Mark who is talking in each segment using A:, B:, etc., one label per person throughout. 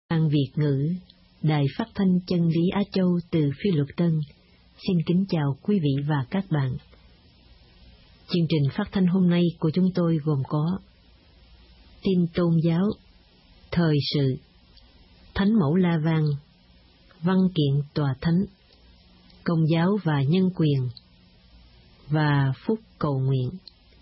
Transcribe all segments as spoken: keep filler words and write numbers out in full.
A: Ban Việt ngữ, Đài Phát thanh Chân lý Á Châu từ Phi Luật Tân, xin kính chào quý vị và các bạn. Chương trình phát thanh hôm nay của chúng tôi gồm có tin tôn giáo, thời sự, thánh mẫu La Vang, văn kiện tòa thánh, công giáo và nhân quyền, và phúc cầu nguyện.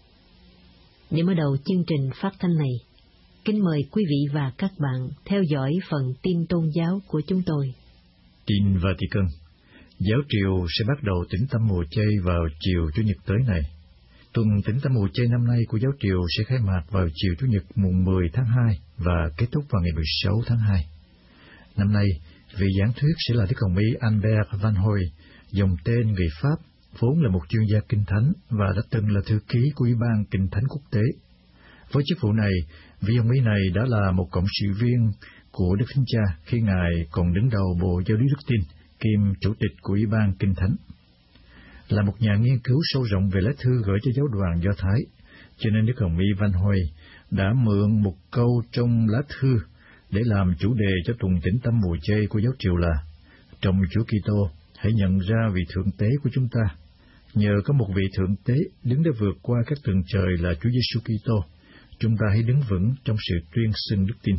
A: Để mở đầu chương trình phát thanh này, kính mời quý vị và các bạn theo dõi phần tin tôn giáo của chúng tôi.
B: Tin Vatican. Giáo triều sẽ bắt đầu tĩnh tâm mùa chay vào chiều Chủ nhật tới này. Tuần tĩnh tâm mùa chay năm nay của giáo triều sẽ khai mạc vào chiều Chủ nhật mùng mười tháng hai và kết thúc vào ngày mười sáu tháng hai. Năm nay, vị giảng thuyết sẽ là Đức Hồng Y Albert Van Hoy, dòng tên người Pháp, vốn là một chuyên gia kinh thánh và đã từng là thư ký của Ủy ban Kinh thánh Quốc tế. Với chức vụ này, vị Hồng Y này đã là một cộng sự viên của Đức Thánh Cha khi Ngài còn đứng đầu Bộ Giáo lý Đức tin, kiêm chủ tịch của Ủy ban Kinh thánh. Là một nhà nghiên cứu sâu rộng về lá thư gửi cho giáo đoàn Do Thái, cho nên Đức Hồng Y Van Hoy đã mượn một câu trong lá thư để làm chủ đề cho tuần tĩnh tâm mùa chay của giáo triều là: trong Chúa Kitô, hãy nhận ra vị thượng tế của chúng ta. Nhờ có một vị thượng tế đứng để vượt qua các tầng trời là Chúa Giêsu Kitô, chúng ta hãy đứng vững trong sự tuyên xưng đức tin.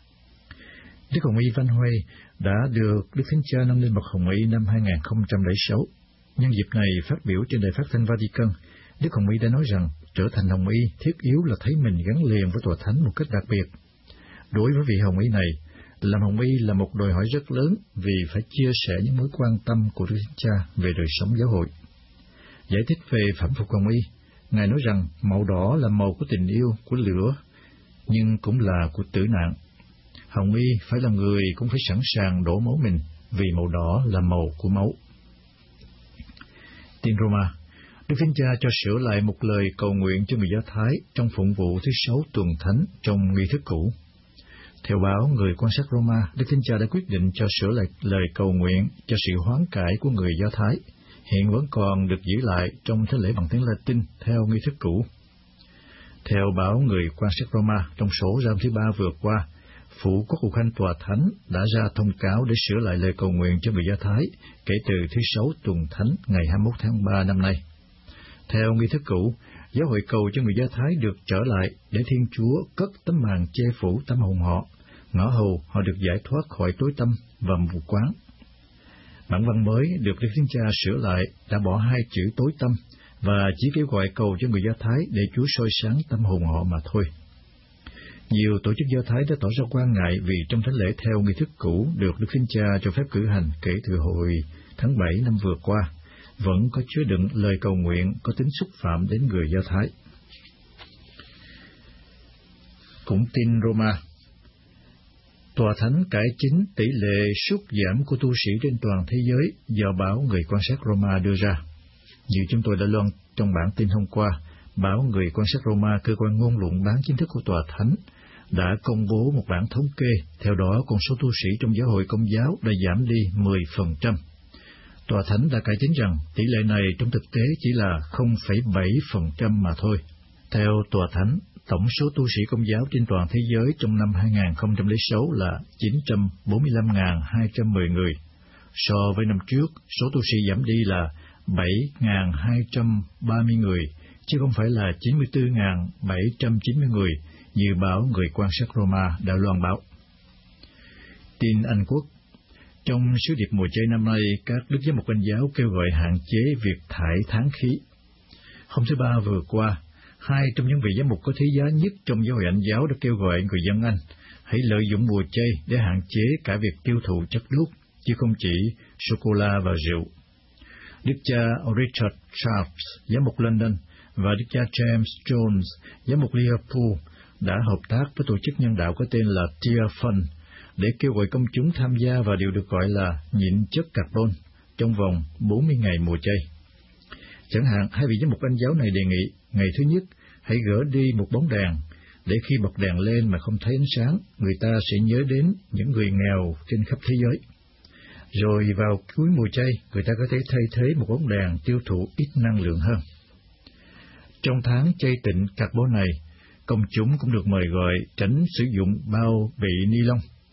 B: Đức Hồng Y Van Hoy đã được Đức Thánh Cha nâng lên bậc Hồng Y năm hai nghìn không trăm lẻ sáu. Nhân dịp này, phát biểu trên đài phát thanh Vatican, Đức Hồng Y đã nói rằng trở thành Hồng Y thiết yếu là thấy mình gắn liền với tòa thánh một cách đặc biệt. Đối với vị Hồng Y này, làm Hồng Y là một đòi hỏi rất lớn vì phải chia sẻ những mối quan tâm của Đức Thánh Cha về đời sống giáo hội. Giải thích về phẩm phục Hồng Y, Ngài nói rằng màu đỏ là màu của tình yêu, của lửa, nhưng cũng là của tử nạn. Hồng Y phải là người cũng phải sẵn sàng đổ máu mình, vì màu đỏ là màu của máu. Tin Roma. Đức Thánh Cha cho sửa lại một lời cầu nguyện cho người Do Thái trong phụng vụ thứ sáu tuần thánh trong nghi thức cũ. Theo báo Người Quan sát Roma, Đức Thánh Cha đã quyết định cho sửa lại lời cầu nguyện cho sự hoán cải của người Do Thái, hiện vẫn còn được giữ lại trong thánh lễ bằng tiếng Latin theo nghi thức cũ. Theo báo Người Quan sát Roma, trong sổ giam thứ ba vừa qua, Phụ Quốc vụ Khanh Tòa Thánh đã ra thông cáo để sửa lại lời cầu nguyện cho người Do Thái kể từ thứ sáu tuần thánh ngày hai mươi mốt tháng ba năm nay. Theo nghi thức cũ, giáo hội cầu cho người Do Thái được trở lại để Thiên Chúa cất tấm màn che phủ tâm hồn họ, ngõ hầu họ được giải thoát khỏi tối tăm và mù quáng. Bản văn mới được Đức Thánh Cha sửa lại đã bỏ hai chữ tối tăm và chỉ kêu gọi cầu cho người Do Thái để Chúa soi sáng tâm hồn họ mà thôi. Nhiều tổ chức Do Thái đã tỏ ra quan ngại vì trong thánh lễ theo nghi thức cũ được Đức Thánh Cha cho phép cử hành kể từ hồi tháng bảy năm vừa qua, vẫn có chứa đựng lời cầu nguyện có tính xúc phạm đến người Do Thái. Cũng tin Roma. Tòa Thánh cải chính tỷ lệ sút giảm của tu sĩ trên toàn thế giới do báo Người Quan sát Roma đưa ra. Như chúng tôi đã loan trong bản tin hôm qua, báo Người Quan sát Roma, cơ quan ngôn luận bán chính thức của Tòa Thánh, đã công bố một bản thống kê, theo đó con số tu sĩ trong giáo hội Công giáo đã giảm đi mười phần trăm. Tòa Thánh đã cải chính rằng tỷ lệ này trong thực tế chỉ là không phẩy bảy phần trăm mà thôi. Theo Tòa Thánh, tổng số tu sĩ Công giáo trên toàn thế giới trong năm hai nghìn không trăm lẻ sáu là chín trăm bốn mươi lăm nghìn hai trăm mười người. So với năm trước, số tu sĩ giảm đi là bảy nghìn hai trăm ba mươi người, chứ không phải là chín mươi tư nghìn bảy trăm chín mươi người, như báo Người Quan sát Roma đã loan báo. Tin Anh Quốc. Trong sứ điệp mùa chay năm nay, các đức giám mục Anh giáo kêu gọi hạn chế việc thải thán khí. Hôm thứ Ba vừa qua, hai trong những vị giám mục có thế giá nhất trong giáo hội Anh giáo đã kêu gọi người dân Anh hãy lợi dụng mùa chay để hạn chế cả việc tiêu thụ chất đốt, chứ không chỉ sô-cô-la và rượu. Đức cha Richard Charles, giám mục London, và Đức cha James Jones, giám mục Liverpool, đã hợp tác với tổ chức nhân đạo có tên là Tear Fund để kêu gọi công chúng tham gia vào điều được gọi là nhịn chất carbon trong vòng bốn mươi ngày mùa chay. Chẳng hạn, hai vị giám mục Anh giáo này đề nghị, ngày thứ nhất, hãy gỡ đi một bóng đèn, để khi bật đèn lên mà không thấy ánh sáng, người ta sẽ nhớ đến những người nghèo trên khắp thế giới. Rồi vào cuối mùa chay, người ta có thể thay thế một bóng đèn tiêu thụ ít năng lượng hơn. Trong tháng chay tịnh carbon này, công chúng cũng được mời gọi tránh sử dụng bao bì ni lông.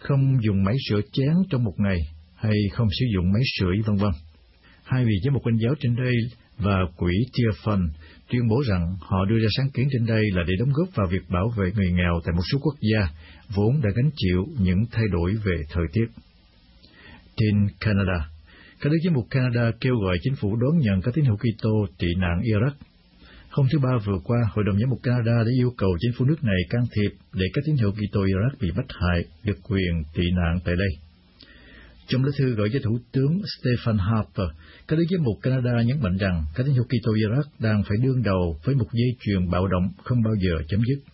B: không dùng máy rửa chén trong một ngày, hay không sử dụng máy sưởi, vân vân. Hai vị giám mục Công giáo trên đây và quỹ Tear Fund tuyên bố rằng họ đưa ra sáng kiến trên đây là để đóng góp vào việc bảo vệ người nghèo tại một số quốc gia vốn đã gánh chịu những thay đổi về thời tiết. Tin Canada. Các đức giám mục Canada kêu gọi chính phủ đón nhận các tín hữu Kitô tị nạn Iraq. Hôm thứ Ba vừa qua, Hội đồng giám mục Canada đã yêu cầu chính phủ nước này can thiệp để các tín hữu Kitô Iraq bị bắt hại được quyền tị nạn tại đây. Trong lá thư gửi cho Thủ tướng Stephen Harper, các đức giám mục Canada nhấn mạnh rằng các tín hữu Kitô Iraq đang phải đương đầu với một dây chuyền bạo động không bao giờ chấm dứt.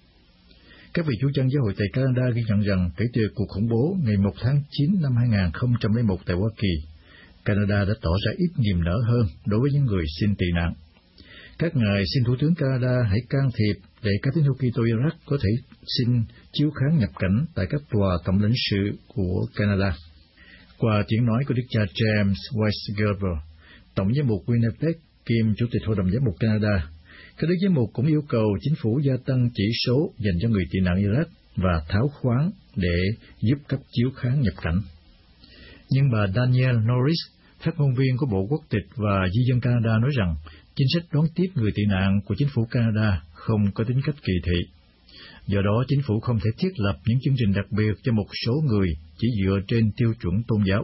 B: Các vị chủ chân giáo hội tại Canada ghi nhận rằng kể từ cuộc khủng bố ngày một tháng chín năm hai nghìn không trăm lẻ một tại Hoa Kỳ, Canada đã tỏ ra ít niềm nở hơn đối với những người xin tị nạn. Các ngài xin Thủ tướng Canada hãy can thiệp để các tín hữu Kitô Iraq có thể xin chiếu kháng nhập cảnh tại các tòa tổng lãnh sự của Canada. Qua tiếng nói của Đức cha James Weisgerber, Tổng giám mục Winnipeg kiêm Chủ tịch Hội đồng giám mục Canada, các đức giám mục cũng yêu cầu chính phủ gia tăng chỉ số dành cho người tị nạn Iraq và tháo khoán để giúp cấp chiếu kháng nhập cảnh. Nhưng bà Danielle Norris, phát ngôn viên của Bộ Quốc tịch và Di dân Canada nói rằng chính sách đón tiếp người tị nạn của chính phủ Canada không có tính cách kỳ thị. Do đó, chính phủ không thể thiết lập những chương trình đặc biệt cho một số người chỉ dựa trên tiêu chuẩn tôn giáo.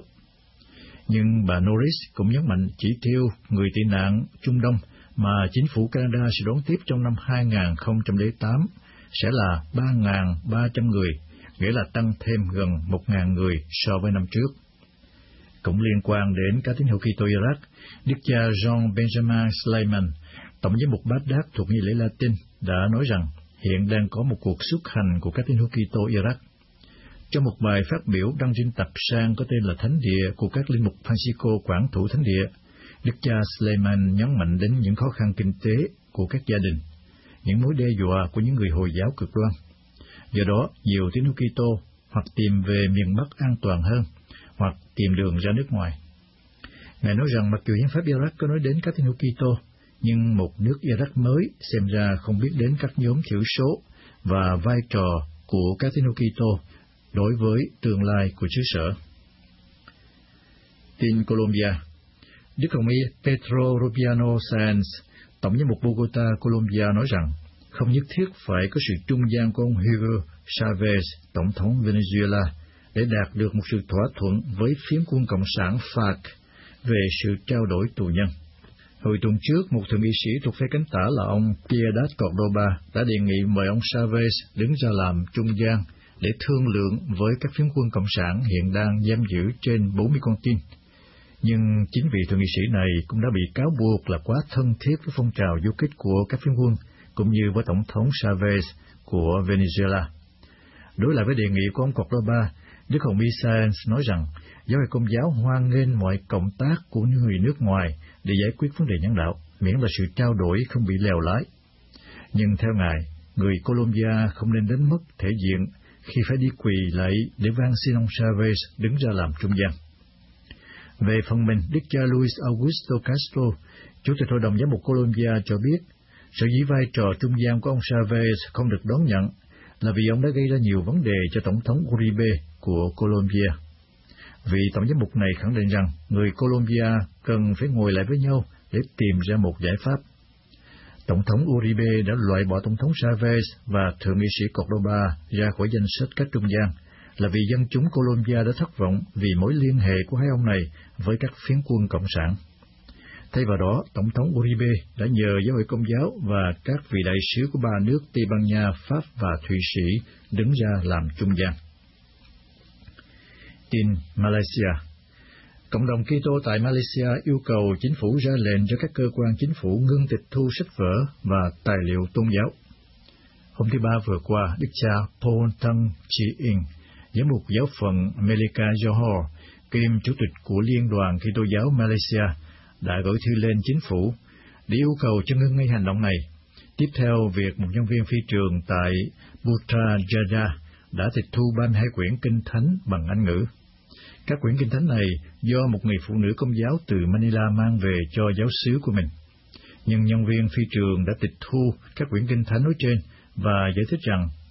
B: Nhưng bà Norris cũng nhấn mạnh chỉ tiêu người tị nạn Trung Đông mà chính phủ Canada sẽ đón tiếp trong năm hai nghìn không trăm lẻ tám sẽ là ba nghìn ba trăm người, nghĩa là tăng thêm gần một nghìn người so với năm trước. Cũng liên quan đến các tín hữu Kitô Iraq, Đức cha John Benjamin Slayman, Tổng giám mục Baghdad thuộc nghi lễ Latin, đã nói rằng hiện đang có một cuộc xuất hành của các tín hữu Kitô Iraq. Trong một bài phát biểu đăng trên tập san có tên là Thánh địa của các linh mục Francisco quản thủ thánh địa, Đức cha Slayman nhấn mạnh đến những khó khăn kinh tế của các gia đình, những mối đe dọa của những người Hồi giáo cực đoan. Do đó, nhiều tín hữu Kitô hoặc tìm về miền Bắc an toàn hơn, hoặc tìm đường ra nước ngoài. Ngài nói rằng mặc dù hiến pháp Iraq có nói đến các tín hữu Kitô, nhưng một nước Iraq mới xem ra không biết đến các nhóm thiểu số và vai trò của các tín hữu Kitô đối với tương lai của xứ sở. Tin Colombia. Đức Hồng y Pedro Rubiano Sáenz, Tổng giám mục Bogota, Colombia nói rằng không nhất thiết phải có sự trung gian của ông Hugo Chavez, Tổng thống Venezuela, để đạt được một sự thỏa thuận với phiến quân Cộng sản FARC về sự trao đổi tù nhân. Hồi tuần trước, một thượng nghị sĩ thuộc phe cánh tả là ông Piedad Cordoba đã đề nghị mời ông Chavez đứng ra làm trung gian để thương lượng với các phiến quân Cộng sản hiện đang giam giữ trên bốn mươi con tin. Nhưng chính vị thượng nghị sĩ này cũng đã bị cáo buộc là quá thân thiết với phong trào du kích của các phiến quân, cũng như với Tổng thống Chavez của Venezuela. Đối lại với đề nghị của ông Cordoba, Đức Hồng y Sáenz nói rằng giáo hội Công giáo hoan nghênh mọi cộng tác của người nước ngoài để giải quyết vấn đề nhân đạo, miễn là sự trao đổi không bị lèo lái. Nhưng theo Ngài, người Colombia không nên đánh mất thể diện khi phải đi quỳ lạy để van xin ông Chavez đứng ra làm trung gian. Về phần mình, Đức cha Luis Augusto Castro, Chủ tịch Hội đồng Giám mục Colombia cho biết, sở dĩ vai trò trung gian của ông Chavez không được đón nhận là vì ông đã gây ra nhiều vấn đề cho Tổng thống Uribe của Colombia. Vị Tổng giám mục này khẳng định rằng người Colombia cần phải ngồi lại với nhau để tìm ra một giải pháp. Tổng thống Uribe đã loại bỏ Tổng thống Chavez và Thượng nghị sĩ Cordoba ra khỏi danh sách các trung gian, là vì dân chúng Colombia đã thất vọng vì mối liên hệ của hai ông này với các phiến quân Cộng sản. Thay vào đó, Tổng thống Uribe đã nhờ giáo hội Công giáo và các vị đại sứ của ba nước Tây Ban Nha, Pháp và Thụy Sĩ đứng ra làm trung gian. Tin Malaysia. Cộng đồng Kitô tại Malaysia yêu cầu chính phủ ra lệnh cho các cơ quan chính phủ ngưng tịch thu sách vở và tài liệu tôn giáo. Hôm thứ Ba vừa qua, Đức cha Paul Tăng Chi In, giám mục giáo phận Melaka Johor, kiêm chủ tịch của Liên đoàn Kitô giáo Malaysia, đã gửi thư lên chính phủ để yêu cầu cho ngưng ngay hành động này. Tiếp theo việc một nhân viên phi trường tại Putrajaya đã tịch thu ba mươi hai quyển kinh thánh bằng Anh ngữ. Các quyển kinh thánh này do một người phụ nữ Công giáo từ Manila mang về cho giáo xứ của mình. Nhưng nhân viên phi trường đã tịch thu các quyển kinh thánh nói trên và giải thích rằng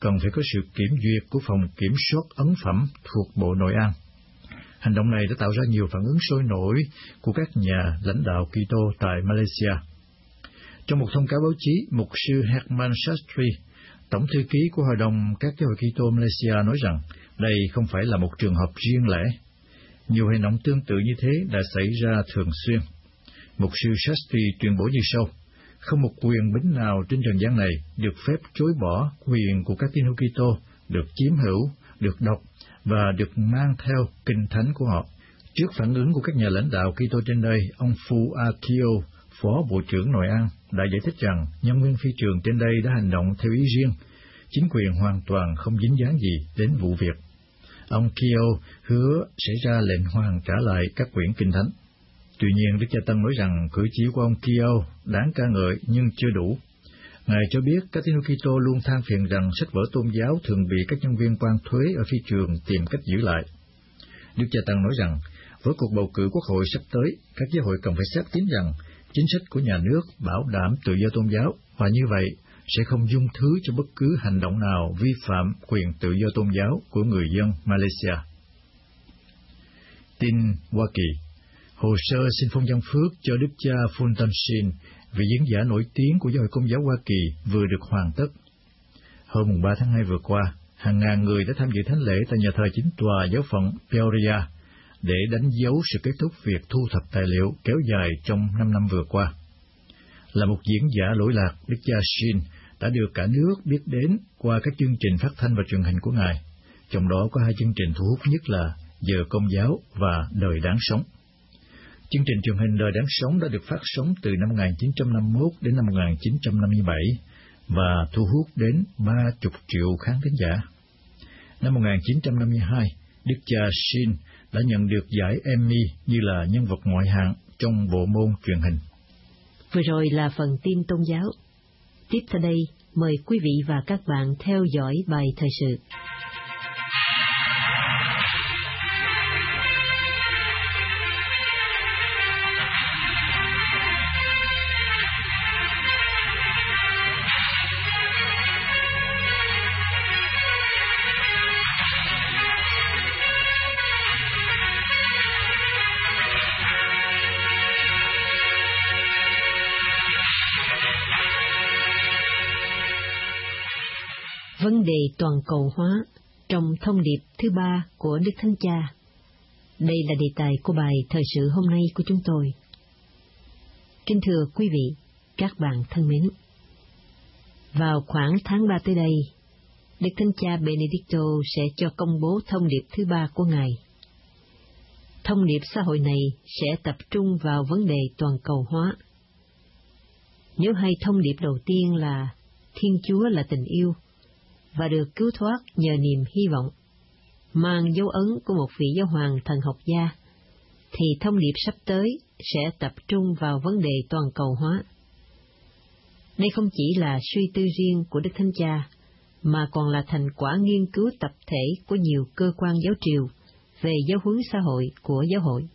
B: cần phải có sự kiểm duyệt của phòng kiểm soát ấn phẩm thuộc Bộ Nội an. Hành động này đã tạo ra nhiều phản ứng sôi nổi của các nhà lãnh đạo Kitô tại Malaysia. Trong một thông cáo báo chí, mục sư Herman Sastry, tổng thư ký của Hội đồng các giáo hội Kitô Malaysia nói rằng đây không phải là một trường hợp riêng lẻ. Nhiều hành động tương tự như thế đã xảy ra thường xuyên. Mục sư Sastry tuyên bố như sau: không một quyền bính nào trên trần gian này được phép chối bỏ quyền của các tín hữu Kitô được chiếm hữu, được đọc và được mang theo kinh thánh của họ. Trước phản ứng của các nhà lãnh đạo Kitô trên đây, ông Phu Akio, Phó Bộ trưởng Nội an, đã giải thích rằng nhân viên phi trường trên đây đã hành động theo ý riêng, chính quyền hoàn toàn không dính dáng gì đến vụ việc. Ông Kyo hứa sẽ ra lệnh hoàn trả lại các quyển kinh thánh. Tuy nhiên, Đức Cha Tân nói rằng cử chỉ của ông Kyo đáng ca ngợi nhưng chưa đủ. Ngài cho biết các tín hữu Kitô luôn than phiền rằng sách vở tôn giáo thường bị các nhân viên quan thuế ở phi trường tìm cách giữ lại. Đức Cha Tân nói rằng với cuộc bầu cử quốc hội sắp tới, các giáo hội cần phải xác tín rằng chính sách của nhà nước bảo đảm tự do tôn giáo, và như vậy sẽ không dung thứ cho bất cứ hành động nào vi phạm quyền tự do tôn giáo của người dân Malaysia. Tin Hoa Kỳ. Hồ sơ xin phong dân phước cho Đức cha Fulton Sheen, vị diễn giả nổi tiếng của Giáo hội Công giáo Hoa Kỳ, vừa được hoàn tất. Hôm ba tháng hai vừa qua, hàng ngàn người đã tham dự thánh lễ tại nhà thờ chính tòa giáo phận Peoria để đánh dấu sự kết thúc việc thu thập tài liệu kéo dài trong năm năm vừa qua. Là một diễn giả lỗi lạc, Đức cha Sheen đã được cả nước biết đến qua các chương trình phát thanh và truyền hình của Ngài, trong đó có hai chương trình thu hút nhất là Giờ Công giáo và Đời Đáng Sống. Chương trình truyền hình Đời Đáng Sống đã được phát sóng từ năm một nghìn chín trăm năm mươi mốt đến năm một nghìn chín trăm năm mươi bảy và thu hút đến ba mươi triệu khán thính giả. Năm một nghìn chín trăm năm mươi hai, Đức cha Sheen đã nhận được giải Emmy như là nhân vật ngoại hạng trong bộ môn truyền hình.
A: Vừa rồi là phần tin tôn giáo. Tiếp theo đây, mời quý vị và các bạn theo dõi bài thời sự. Vấn đề toàn cầu hóa trong thông điệp thứ ba của Đức Thánh Cha. Đây là đề tài của bài thời sự hôm nay của chúng tôi. Kính thưa quý vị, các bạn thân mến, vào khoảng tháng ba tới đây, Đức Thánh Cha Benedicto sẽ cho công bố thông điệp thứ ba của Ngài. Thông điệp xã hội này sẽ tập trung vào vấn đề toàn cầu hóa. Nếu hai thông điệp đầu tiên là Thiên Chúa là tình yêu, và được cứu thoát nhờ niềm hy vọng, mang dấu ấn của một vị giáo hoàng thần học gia, thì thông điệp sắp tới sẽ tập trung vào vấn đề toàn cầu hóa. Đây không chỉ là suy tư riêng của Đức Thánh Cha, mà còn là thành quả nghiên cứu tập thể của nhiều cơ quan giáo triều về giáo huấn xã hội của giáo hội.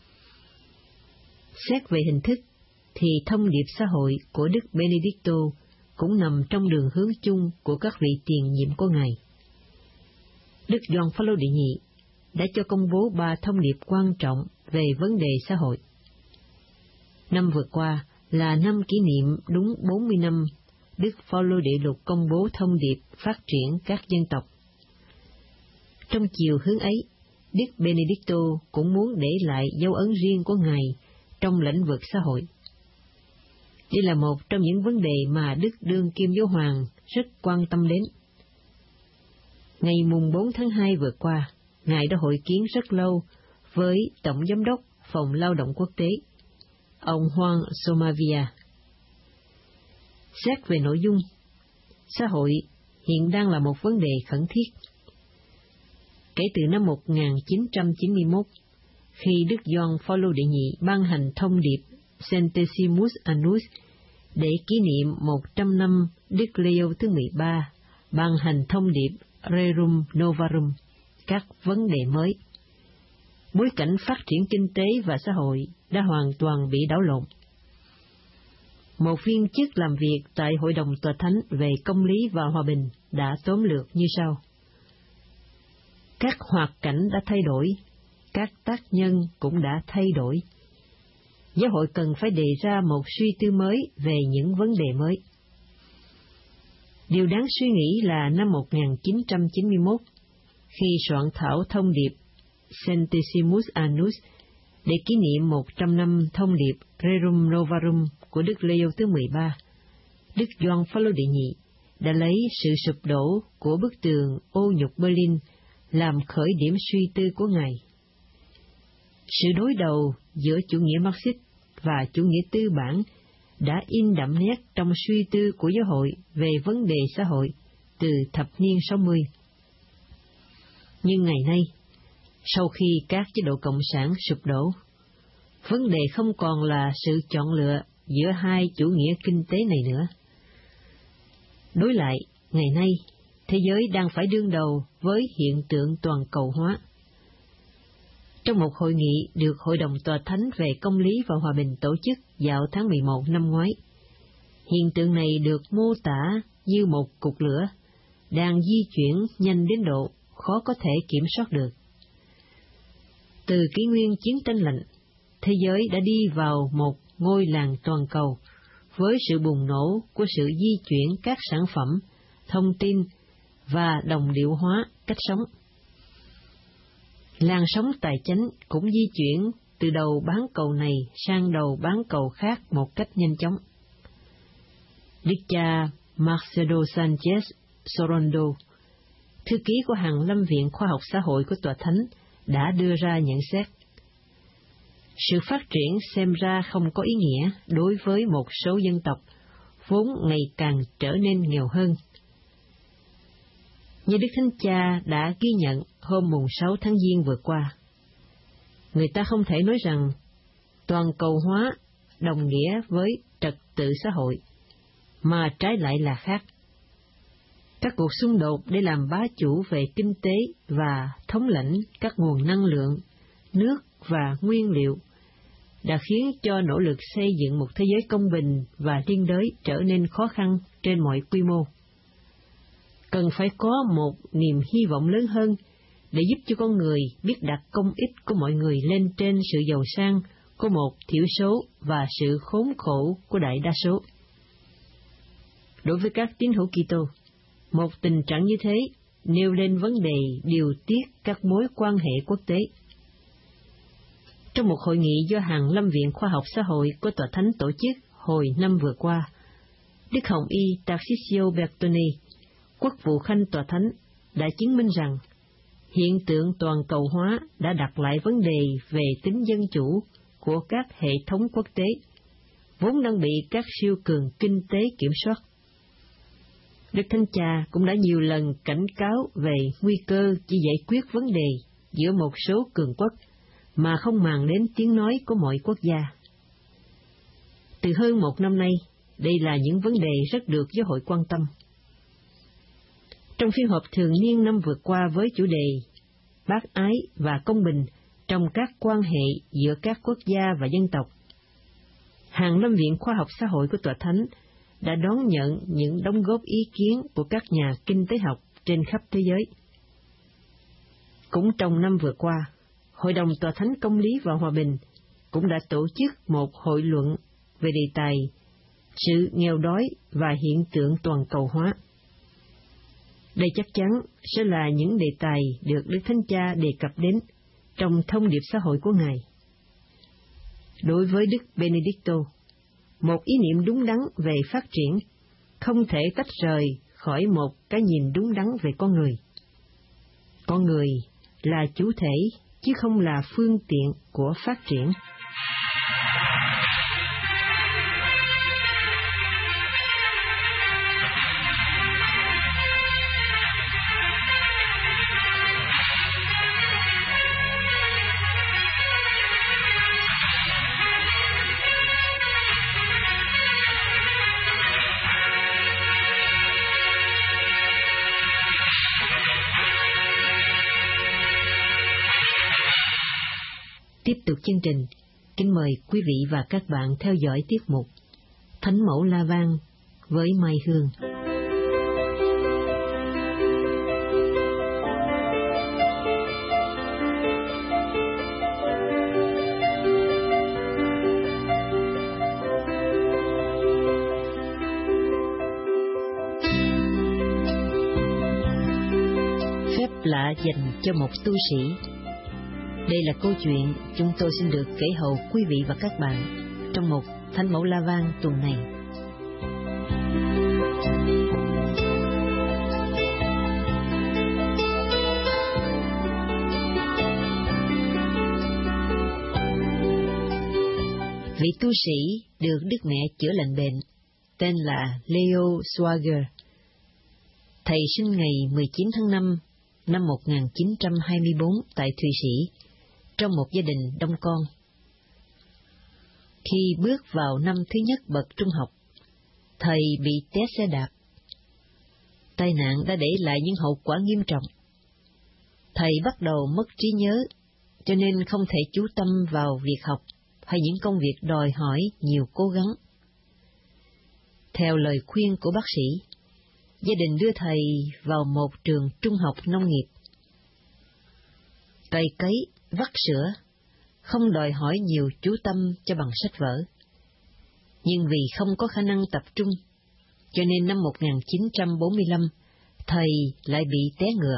A: Xét về hình thức, thì thông điệp xã hội của Đức Benedicto cũng nằm trong đường hướng chung của các vị tiền nhiệm của Ngài. Đức Gioan Phaolô đệ nhị đã cho công bố ba thông điệp quan trọng về vấn đề xã hội. Năm vừa qua là năm kỷ niệm đúng bốn mươi năm Đức Phaolô đệ lục công bố thông điệp phát triển các dân tộc. Trong chiều hướng ấy, Đức Benedicto cũng muốn để lại dấu ấn riêng của Ngài trong lĩnh vực xã hội. Đây là một trong những vấn đề mà Đức Đương Kim Giáo Hoàng rất quan tâm đến. Ngày mùng bốn tháng hai vừa qua, Ngài đã hội kiến rất lâu với Tổng Giám đốc Phòng Lao động Quốc tế, ông Juan Somavia. Xét về nội dung, xã hội hiện đang là một vấn đề khẩn thiết. Kể từ năm một nghìn chín trăm chín mươi mốt, khi Đức Gioan Phaolô đệ nhị ban hành thông điệp Centesimus Annus để kỷ niệm một trăm năm Đức Leo thứ mười ba ban hành thông điệp Rerum Novarum, các vấn đề mới. Bối cảnh phát triển kinh tế và xã hội đã hoàn toàn bị đảo lộn. Một viên chức làm việc tại Hội đồng Tòa Thánh về Công lý và Hòa bình đã tóm lược như sau. Các hoạt cảnh đã thay đổi, các tác nhân cũng đã thay đổi. Giáo hội cần phải đề ra một suy tư mới về những vấn đề mới. Điều đáng suy nghĩ là năm một nghìn chín trăm chín mươi mốt, khi soạn thảo thông điệp Centesimus Annus để kỷ niệm một trăm năm thông điệp Rerum Novarum của Đức Leo thứ mười ba, Đức Gioan Phaolô đệ nhị đã lấy sự sụp đổ của bức tường ô nhục Berlin làm khởi điểm suy tư của Ngài. Sự đối đầu giữa chủ nghĩa Marxist và chủ nghĩa tư bản đã in đậm nét trong suy tư của giáo hội về vấn đề xã hội từ thập niên sáu mươi. Nhưng ngày nay, sau khi các chế độ cộng sản sụp đổ, vấn đề không còn là sự chọn lựa giữa hai chủ nghĩa kinh tế này nữa. Đối lại, ngày nay, thế giới đang phải đương đầu với hiện tượng toàn cầu hóa. Trong một hội nghị được Hội đồng Tòa Thánh về Công lý và Hòa bình tổ chức vào tháng mười một năm ngoái, hiện tượng này được mô tả như một cục lửa đang di chuyển nhanh đến độ khó có thể kiểm soát được. Từ kỷ nguyên chiến tranh lạnh, thế giới đã đi vào một ngôi làng toàn cầu với sự bùng nổ của sự di chuyển các sản phẩm, thông tin và đồng điệu hóa cách sống. Làn sóng tài chánh cũng di chuyển từ đầu bán cầu này sang đầu bán cầu khác một cách nhanh chóng. Đức cha Marcelo Sanchez Sorondo, thư ký của Hàn Lâm Viện Khoa học Xã hội của Tòa Thánh, đã đưa ra nhận xét. Sự phát triển xem ra không có ý nghĩa đối với một số dân tộc vốn ngày càng trở nên nghèo hơn. Như Đức Thánh Cha đã ghi nhận hôm mùng sáu tháng Giêng vừa qua, người ta không thể nói rằng toàn cầu hóa đồng nghĩa với trật tự xã hội, mà trái lại là khác. Các cuộc xung đột để làm bá chủ về kinh tế và thống lãnh các nguồn năng lượng, nước và nguyên liệu đã khiến cho nỗ lực xây dựng một thế giới công bình và liên đới trở nên khó khăn trên mọi quy mô. Cần phải có một niềm hy vọng lớn hơn để giúp cho con người biết đặt công ích của mọi người lên trên sự giàu sang của một thiểu số và sự khốn khổ của đại đa số. Đối với các tín hữu Kitô, một tình trạng như thế nêu lên vấn đề điều tiết các mối quan hệ quốc tế. Trong một hội nghị do Hàn Lâm Viện Khoa học Xã hội của Tòa Thánh tổ chức hồi năm vừa qua, Đức Hồng Y Tarcisio Bertone, Quốc vụ Khanh Tòa Thánh, đã chứng minh rằng hiện tượng toàn cầu hóa đã đặt lại vấn đề về tính dân chủ của các hệ thống quốc tế, vốn đang bị các siêu cường kinh tế kiểm soát. Đức Thánh Cha cũng đã nhiều lần cảnh cáo về nguy cơ chỉ giải quyết vấn đề giữa một số cường quốc mà không màng đến tiếng nói của mọi quốc gia. Từ hơn một năm nay, đây là những vấn đề rất được giáo hội quan tâm. Trong phiên họp thường niên năm vừa qua với chủ đề bác ái và công bình trong các quan hệ giữa các quốc gia và dân tộc, Hàn Lâm Viện Khoa học Xã hội của Tòa Thánh đã đón nhận những đóng góp ý kiến của các nhà kinh tế học trên khắp thế giới. Cũng trong năm vừa qua, Hội đồng Tòa Thánh Công lý và Hòa bình cũng đã tổ chức một hội luận về đề tài sự nghèo đói và hiện tượng toàn cầu hóa. Đây chắc chắn sẽ là những đề tài được Đức Thánh Cha đề cập đến trong thông điệp xã hội của Ngài. Đối với Đức Benedicto, một ý niệm đúng đắn về phát triển không thể tách rời khỏi một cái nhìn đúng đắn về con người. Con người là chủ thể, chứ không là phương tiện của phát triển. Tiếp tục chương trình, kính mời quý vị và các bạn theo dõi tiết mục Thánh Mẫu La Vang với Mai Hương. lạ dành cho một tu sĩ. Đây là câu chuyện chúng tôi xin được kể hậu quý vị và các bạn trong một Thánh Mẫu La Vang tuần này. Vị tu sĩ được Đức Mẹ chữa lành bệnh, tên là Leo Swager. Thầy sinh ngày mười chín tháng năm năm một nghìn chín trăm hai mươi bốn tại Thụy Sĩ, trong một gia đình đông con. Khi bước vào năm thứ nhất bậc trung học, thầy bị té xe đạp. Tai nạn đã để lại những hậu quả nghiêm trọng. Thầy bắt đầu mất trí nhớ, cho nên không thể chú tâm vào việc học hay những công việc đòi hỏi nhiều cố gắng. Theo lời khuyên của bác sĩ, gia đình đưa thầy vào một trường trung học nông nghiệp. Cày cấy, vắt sữa, không đòi hỏi nhiều chú tâm cho bằng sách vở. Nhưng vì không có khả năng tập trung, cho nên năm một nghìn chín trăm bốn mươi lăm, thầy lại bị té ngựa.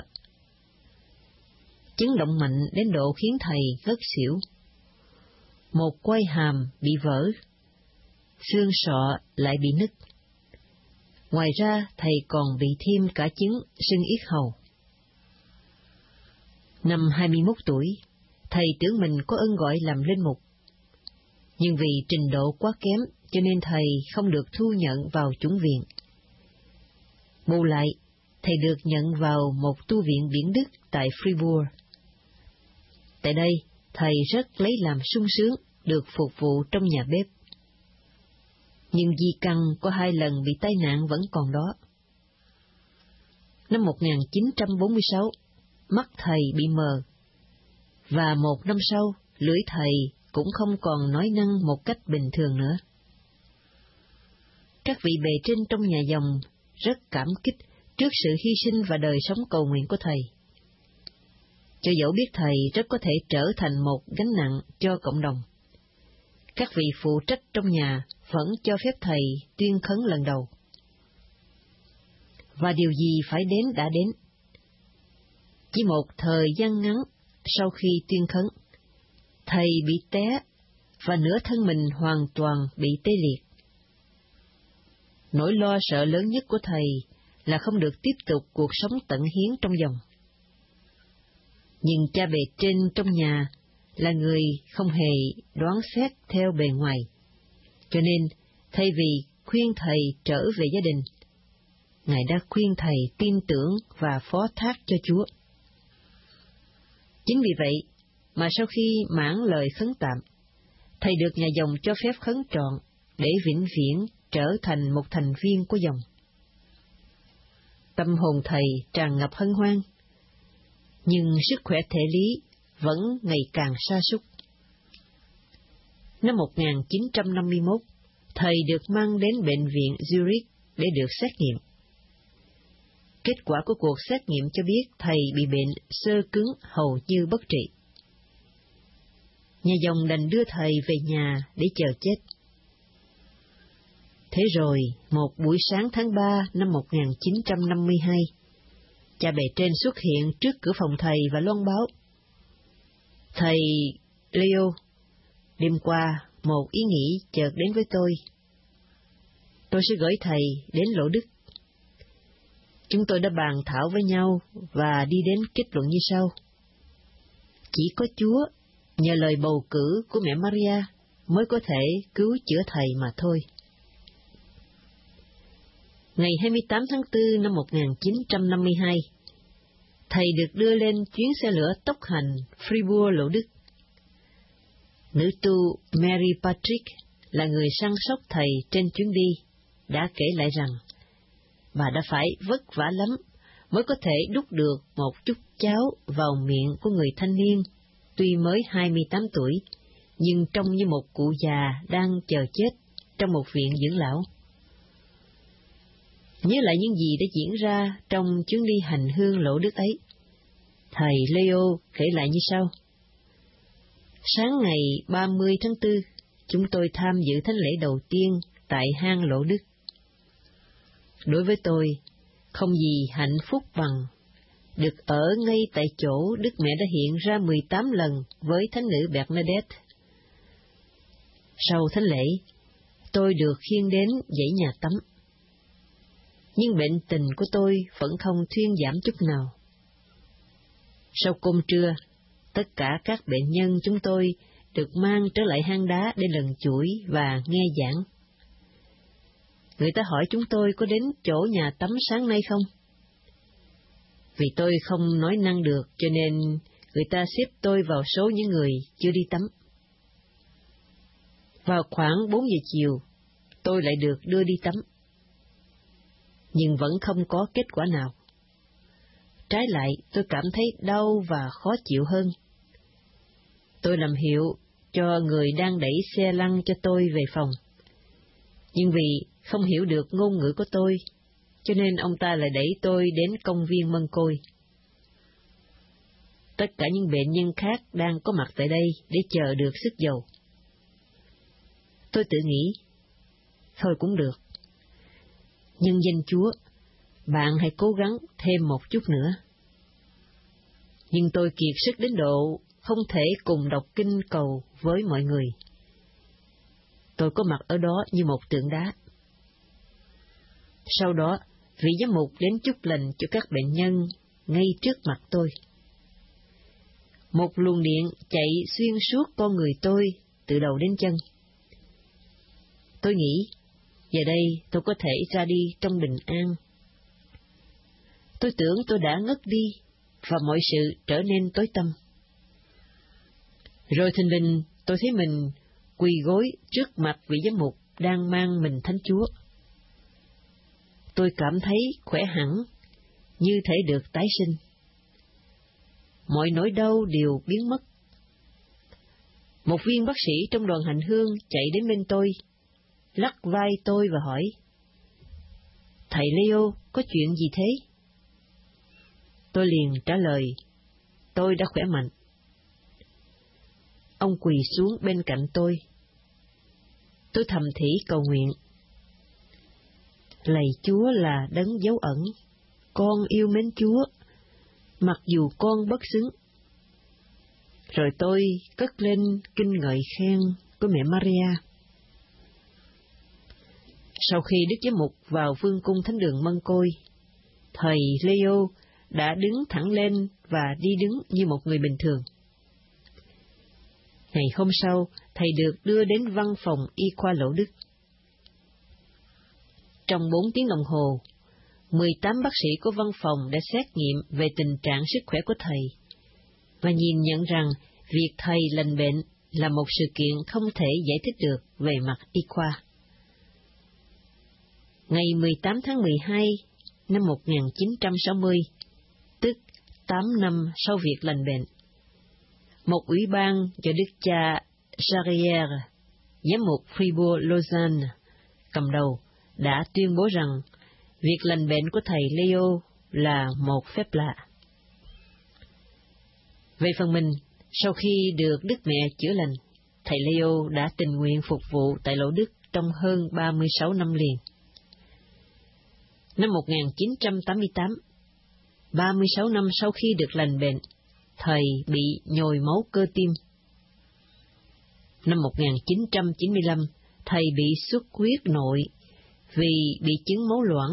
A: Chấn động mạnh đến độ khiến thầy ngất xỉu. Một quai hàm bị vỡ, xương sọ lại bị nứt. Ngoài ra, thầy còn bị thêm cả chứng sưng yết hầu. Năm hai mươi mốt tuổi, thầy tưởng mình có ơn gọi làm linh mục. Nhưng vì trình độ quá kém, cho nên thầy không được thu nhận vào chủng viện. Bù lại, thầy được nhận vào một tu viện biển Đức tại Fribourg. Tại đây, thầy rất lấy làm sung sướng được phục vụ trong nhà bếp. Nhưng di căn có hai lần bị tai nạn vẫn còn đó. Năm một nghìn chín trăm bốn mươi sáu, mắt thầy bị mờ, và một năm sau, lưỡi thầy cũng không còn nói năng một cách bình thường nữa. Các vị bề trên trong nhà dòng rất cảm kích trước sự hy sinh và đời sống cầu nguyện của thầy. Cho dẫu biết thầy rất có thể trở thành một gánh nặng cho cộng đồng, các vị phụ trách trong nhà vẫn cho phép thầy tuyên khấn lần đầu. Và điều gì phải đến đã đến. Chỉ một thời gian ngắn sau khi tuyên khấn, thầy bị té và nửa thân mình hoàn toàn bị tê liệt. Nỗi lo sợ lớn nhất của thầy là không được tiếp tục cuộc sống tận hiến trong dòng. Nhưng cha bề trên trong nhà là người không hề đoán xét theo bề ngoài, cho nên thay vì khuyên thầy trở về gia đình, Ngài đã khuyên thầy tin tưởng và phó thác cho Chúa. Chính vì vậy mà sau khi mãn lời khấn tạm, thầy được nhà dòng cho phép khấn trọn để vĩnh viễn trở thành một thành viên của dòng. Tâm hồn thầy tràn ngập hân hoan, nhưng sức khỏe thể lý vẫn ngày càng sa sút. Năm một nghìn chín trăm năm mươi mốt, thầy được mang đến bệnh viện Zurich để được xét nghiệm. Kết quả của cuộc xét nghiệm cho biết thầy bị bệnh xơ cứng hầu như bất trị. Nhà dòng đành đưa thầy về nhà để chờ chết. Thế rồi, một buổi sáng tháng ba năm một nghìn chín trăm năm mươi hai, cha bề trên xuất hiện trước cửa phòng thầy và loan báo: Thầy Leo, đêm qua một ý nghĩ chợt đến với tôi. Tôi sẽ gửi thầy đến Lỗ Đức. Chúng tôi đã bàn thảo với nhau và đi đến kết luận như sau: chỉ có Chúa, nhờ lời bầu cử của mẹ Maria, mới có thể cứu chữa thầy mà thôi. Ngày hai mươi tám tháng tư năm một nghìn chín trăm năm mươi hai, thầy được đưa lên chuyến xe lửa tốc hành Fribourg Lỗ Đức. Nữ tu Mary Patrick là người săn sóc thầy trên chuyến đi, đã kể lại rằng bà đã phải vất vả lắm mới có thể đút được một chút cháo vào miệng của người thanh niên, tuy mới hai mươi tám tuổi, nhưng trông như một cụ già đang chờ chết trong một viện dưỡng lão. Nhớ lại những gì đã diễn ra trong chuyến đi hành hương Lỗ Đức ấy, thầy Leo kể lại như sau: Sáng ngày ba mươi tháng tư, chúng tôi tham dự thánh lễ đầu tiên tại hang Lỗ Đức. Đối với tôi, không gì hạnh phúc bằng được ở ngay tại chỗ Đức Mẹ đã hiện ra mười tám lần với Thánh nữ Bernadette. Sau thánh lễ, tôi được khiêng đến dãy nhà tắm. Nhưng bệnh tình của tôi vẫn không thuyên giảm chút nào. Sau cơm trưa, tất cả các bệnh nhân chúng tôi được mang trở lại hang đá để lần chuỗi và nghe giảng. Người ta hỏi chúng tôi có đến chỗ nhà tắm sáng nay không? Vì tôi không nói năng được, cho nên người ta xếp tôi vào số những người chưa đi tắm. Vào khoảng bốn giờ chiều, tôi lại được đưa đi tắm. Nhưng vẫn không có kết quả nào. Trái lại, tôi cảm thấy đau và khó chịu hơn. Tôi làm hiệu cho người đang đẩy xe lăn cho tôi về phòng. Nhưng vì không hiểu được ngôn ngữ của tôi, cho nên ông ta lại đẩy tôi đến công viên Mân Côi. Tất cả những bệnh nhân khác đang có mặt tại đây để chờ được sức dầu. Tôi tự nghĩ, thôi cũng được. Nhân danh Chúa, bạn hãy cố gắng thêm một chút nữa. Nhưng tôi kiệt sức đến độ không thể cùng đọc kinh cầu với mọi người. Tôi có mặt ở đó như một tượng đá. Sau đó, vị giám mục đến chúc lành cho các bệnh nhân ngay trước mặt tôi. Một luồng điện chạy xuyên suốt con người tôi từ đầu đến chân. Tôi nghĩ, giờ đây tôi có thể ra đi trong bình an. Tôi tưởng tôi đã ngất đi, và mọi sự trở nên tối tăm. Rồi thình lình tôi thấy mình quỳ gối trước mặt vị giám mục đang mang mình Thánh Chúa. Tôi cảm thấy khỏe hẳn, như thể được tái sinh. Mọi nỗi đau đều biến mất. Một viên bác sĩ trong đoàn hành hương chạy đến bên tôi, lắc vai tôi và hỏi: "Thầy Leo, có chuyện gì thế?" Tôi liền trả lời: "Tôi đã khỏe mạnh." Ông quỳ xuống bên cạnh tôi. Tôi thầm thì cầu nguyện: "Lạy Chúa là đấng dấu ẩn, con yêu mến Chúa, mặc dù con bất xứng." Rồi tôi cất lên kinh ngợi khen của mẹ Maria. Sau khi Đức Giám mục vào vương cung thánh đường Mân Côi, thầy Leo đã đứng thẳng lên và đi đứng như một người bình thường. Ngày hôm sau, thầy được đưa đến văn phòng y khoa Lỗ Đức. Trong bốn tiếng đồng hồ, mười tám bác sĩ của văn phòng đã xét nghiệm về tình trạng sức khỏe của thầy, và nhìn nhận rằng việc thầy lành bệnh là một sự kiện không thể giải thích được về mặt y khoa. Ngày mười tám tháng mười hai năm một nghìn chín trăm sáu mươi, tức tám năm sau việc lành bệnh, một ủy ban do Đức cha Charrière, giám mục Fribourg-Lausanne cầm đầu, đã tuyên bố rằng việc lành bệnh của thầy Leo là một phép lạ. Về phần mình, sau khi được Đức Mẹ chữa lành, thầy Leo đã tình nguyện phục vụ tại Lỗ Đức trong hơn ba mươi sáu năm liền. Năm một nghìn chín trăm tám mươi tám, ba mươi sáu năm sau khi được lành bệnh, thầy bị nhồi máu cơ tim. Năm một nghìn chín trăm chín mươi lăm, thầy bị xuất huyết nội vì bị chứng máu loãng.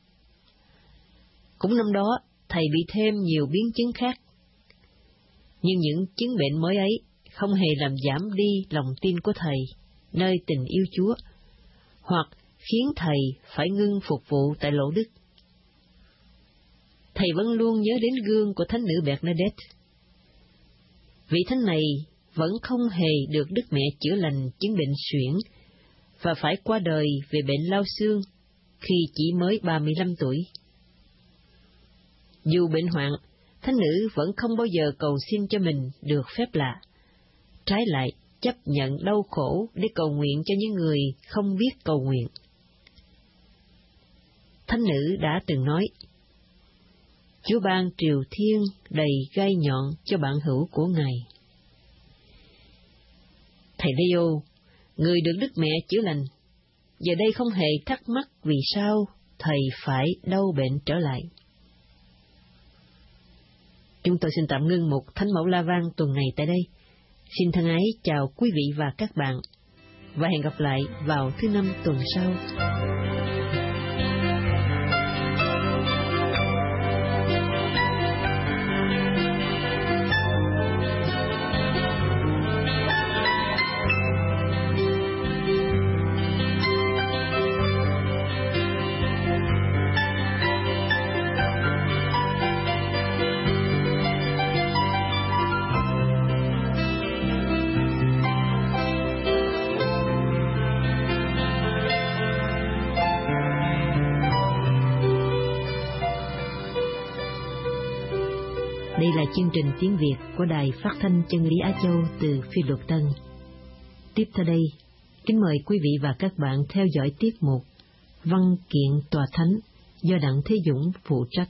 A: Cũng năm đó, thầy bị thêm nhiều biến chứng khác. Nhưng những chứng bệnh mới ấy không hề làm giảm đi lòng tin của thầy nơi tình yêu Chúa, hoặc khiến thầy phải ngưng phục vụ tại Lỗ Đức. Thầy vẫn luôn nhớ đến gương của Thánh nữ Bernadette. Vị thánh này vẫn không hề được Đức Mẹ chữa lành chứng bệnh suyễn và phải qua đời về bệnh lao xương khi chỉ mới ba mươi lăm tuổi. Dù bệnh hoạn, thánh nữ vẫn không bao giờ cầu xin cho mình được phép lạ. Trái lại, chấp nhận đau khổ để cầu nguyện cho những người không biết cầu nguyện. Thánh nữ đã từng nói: "Chúa ban triều thiên đầy gai nhọn cho bạn hữu của Ngài." Thầy Leo, người được Đức Mẹ chữa lành, giờ đây không hề thắc mắc vì sao thầy phải đau bệnh trở lại. Chúng tôi xin tạm ngưng một Thánh Mẫu La Vang tuần này tại đây. Xin thân ái chào quý vị và các bạn, và hẹn gặp lại vào thứ năm tuần sau. Đây là chương trình tiếng Việt của Đài Phát thanh Chân lý Á Châu từ Phi Luật Tân. Tiếp theo đây, kính mời quý vị và các bạn theo dõi tiết mục Văn kiện Tòa Thánh do Đặng Thế Dũng phụ trách.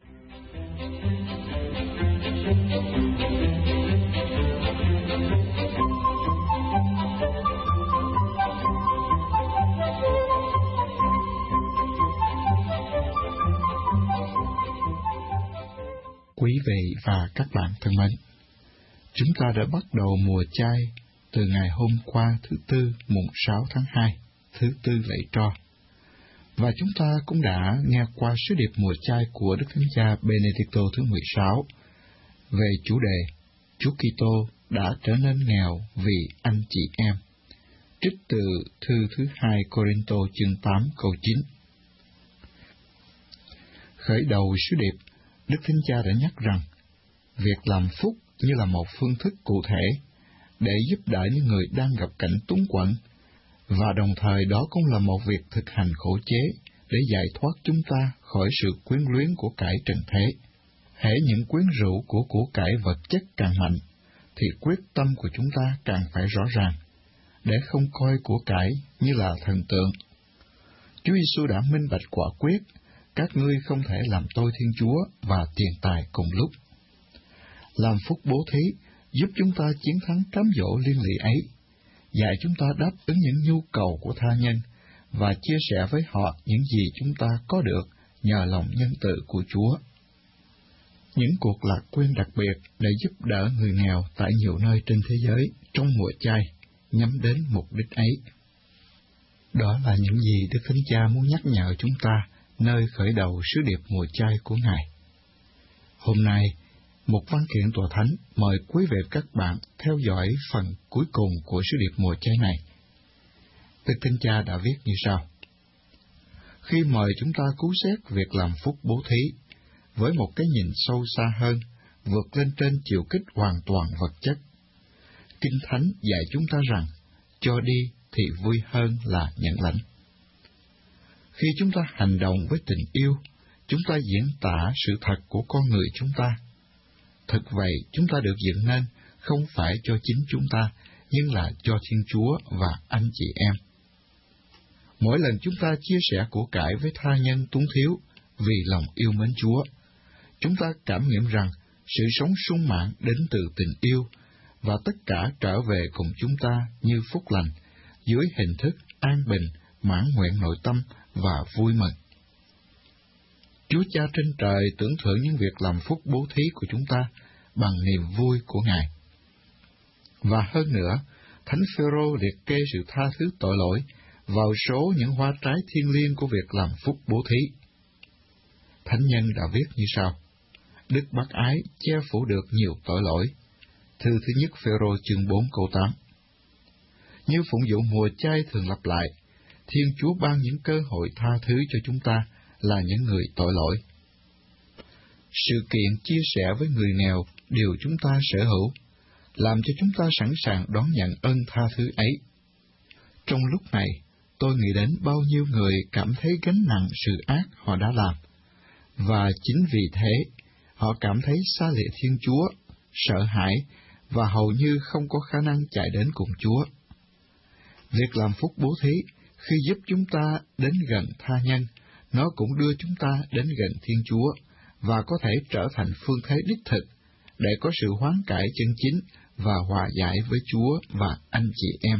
C: Quý vị và các bạn thân mến, chúng ta đã bắt đầu mùa chay từ ngày hôm qua thứ Tư mùng sáu tháng hai, thứ Tư lễ tro. Và chúng ta cũng đã nghe qua sứ điệp mùa chay của Đức Thánh Cha Benedicto thứ mười sáu về chủ đề Chúa Kitô đã trở nên nghèo vì anh chị em, trích từ thư thứ hai Cô-rinh-tô chương tám câu chín. Khởi đầu sứ điệp, Đức Thánh Cha đã nhắc rằng, việc làm phúc như là một phương thức cụ thể để giúp đỡ những người đang gặp cảnh túng quẫn, và đồng thời đó cũng là một việc thực hành khổ chế để giải thoát chúng ta khỏi sự quyến luyến của cải trần thế. Hễ những quyến rũ của của cải vật chất càng mạnh, thì quyết tâm của chúng ta càng phải rõ ràng, để không coi của cải như là thần tượng. Chúa Giêsu đã minh bạch quả quyết, các ngươi không thể làm tôi Thiên Chúa và tiền tài cùng lúc. Làm phúc bố thí giúp chúng ta chiến thắng cám dỗ liên lụy ấy, dạy chúng ta đáp ứng những nhu cầu của tha nhân và chia sẻ với họ những gì chúng ta có được nhờ lòng nhân từ của Chúa. Những cuộc lạc quyên đặc biệt để giúp đỡ người nghèo tại nhiều nơi trên thế giới trong mùa chay nhắm đến mục đích ấy. Đó là những gì Đức Thánh Cha muốn nhắc nhở chúng ta nơi khởi đầu sứ điệp mùa chay của Ngài. Hôm nay, một văn kiện Tòa Thánh mời quý vị các bạn theo dõi phần cuối cùng của sứ điệp mùa chay này. Đức Thánh Cha đã viết như sau: Khi mời chúng ta cứu xét việc làm phúc bố thí, với một cái nhìn sâu xa hơn, vượt lên trên chiều kích hoàn toàn vật chất, Kinh Thánh dạy chúng ta rằng, cho đi thì vui hơn là nhận lãnh. Khi chúng ta hành động với tình yêu, chúng ta diễn tả sự thật của con người chúng ta. Thực vậy, chúng ta được dựng nên không phải cho chính chúng ta, nhưng là cho Thiên Chúa và anh chị em. Mỗi lần chúng ta chia sẻ của cải với tha nhân túng thiếu vì lòng yêu mến Chúa, chúng ta cảm nghiệm rằng sự sống sung mãn đến từ tình yêu, và tất cả trở về cùng chúng ta như phúc lành, dưới hình thức an bình, mãn nguyện nội tâm và vui mừng. Chúa Cha trên trời tưởng thưởng những việc làm phúc bố thí của chúng ta bằng niềm vui của Ngài. Và hơn nữa, Thánh Phêrô liệt kê sự tha thứ tội lỗi vào số những hoa trái thiêng liêng của việc làm phúc bố thí. Thánh nhân đã viết như sau: Đức bác ái che phủ được nhiều tội lỗi. Thư thứ nhất Phêrô chương bốn câu tám. Như phụng vụ mùa chay thường lặp lại, Thiên Chúa ban những cơ hội tha thứ cho chúng ta là những người tội lỗi. Sự kiện chia sẻ với người nghèo điều chúng ta sở hữu, làm cho chúng ta sẵn sàng đón nhận ơn tha thứ ấy. Trong lúc này, tôi nghĩ đến bao nhiêu người cảm thấy gánh nặng sự ác họ đã làm, và chính vì thế, họ cảm thấy xa lìa Thiên Chúa, sợ hãi và hầu như không có khả năng chạy đến cùng Chúa. Việc làm phúc bố thí khi giúp chúng ta đến gần tha nhân, nó cũng đưa chúng ta đến gần Thiên Chúa và có thể trở thành phương thế đích thực để có sự hoán cải chân chính và hòa giải với Chúa và anh chị em.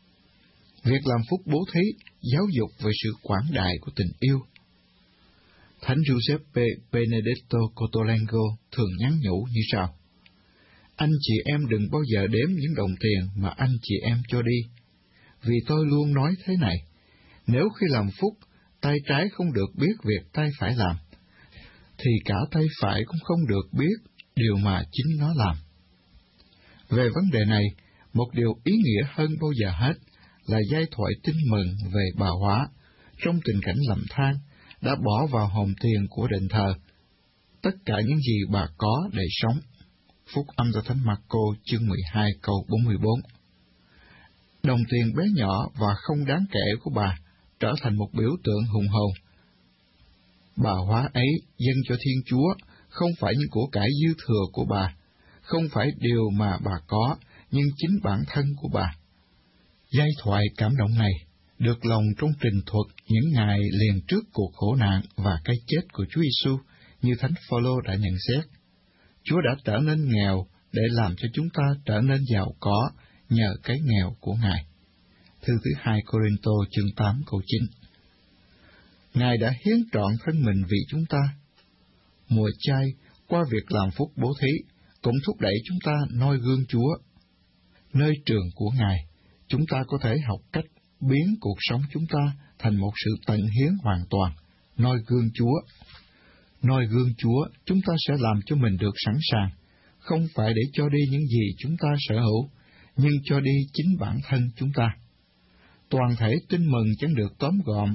C: Việc làm phúc bố thí giáo dục về sự quảng đại của tình yêu. Thánh Giuseppe Benedetto Cottolengo thường nhắn nhủ như sau: Anh chị em đừng bao giờ đếm những đồng tiền mà anh chị em cho đi, vì tôi luôn nói thế này: nếu khi làm phúc, tay trái không được biết việc tay phải làm, thì cả tay phải cũng không được biết điều mà chính nó làm. Về vấn đề này, một điều ý nghĩa hơn bao giờ hết là giai thoại tin mừng về bà Hóa, trong tình cảnh lầm than, đã bỏ vào hòm tiền của đền thờ tất cả những gì bà có để sống. Phúc âm do Thánh Marco chương mười hai câu bốn mươi bốn. Đồng tiền bé nhỏ và không đáng kể của bà trở thành một biểu tượng hùng hồn. Bà Hóa ấy dâng cho Thiên Chúa không phải những của cải dư thừa của bà, không phải điều mà bà có, nhưng chính bản thân của bà. Giai thoại cảm động này được lòng trong trình thuật những ngày liền trước cuộc khổ nạn và cái chết của Chúa Giêsu, như Thánh Phaolô đã nhận xét. Chúa đã trở nên nghèo để làm cho chúng ta trở nên giàu có nhờ cái nghèo của Ngài. Thư thứ hai Cô-rinh-tô chương tám câu chín. Ngài đã hiến trọn thân mình vì chúng ta. Mùa chay, qua việc làm phúc bố thí, cũng thúc đẩy chúng ta noi gương Chúa. Nơi trường của Ngài, chúng ta có thể học cách biến cuộc sống chúng ta thành một sự tận hiến hoàn toàn, noi gương Chúa. Noi gương Chúa, chúng ta sẽ làm cho mình được sẵn sàng, không phải để cho đi những gì chúng ta sở hữu, nhưng cho đi chính bản thân chúng ta. Toàn thể tin mừng chẳng được tóm gọn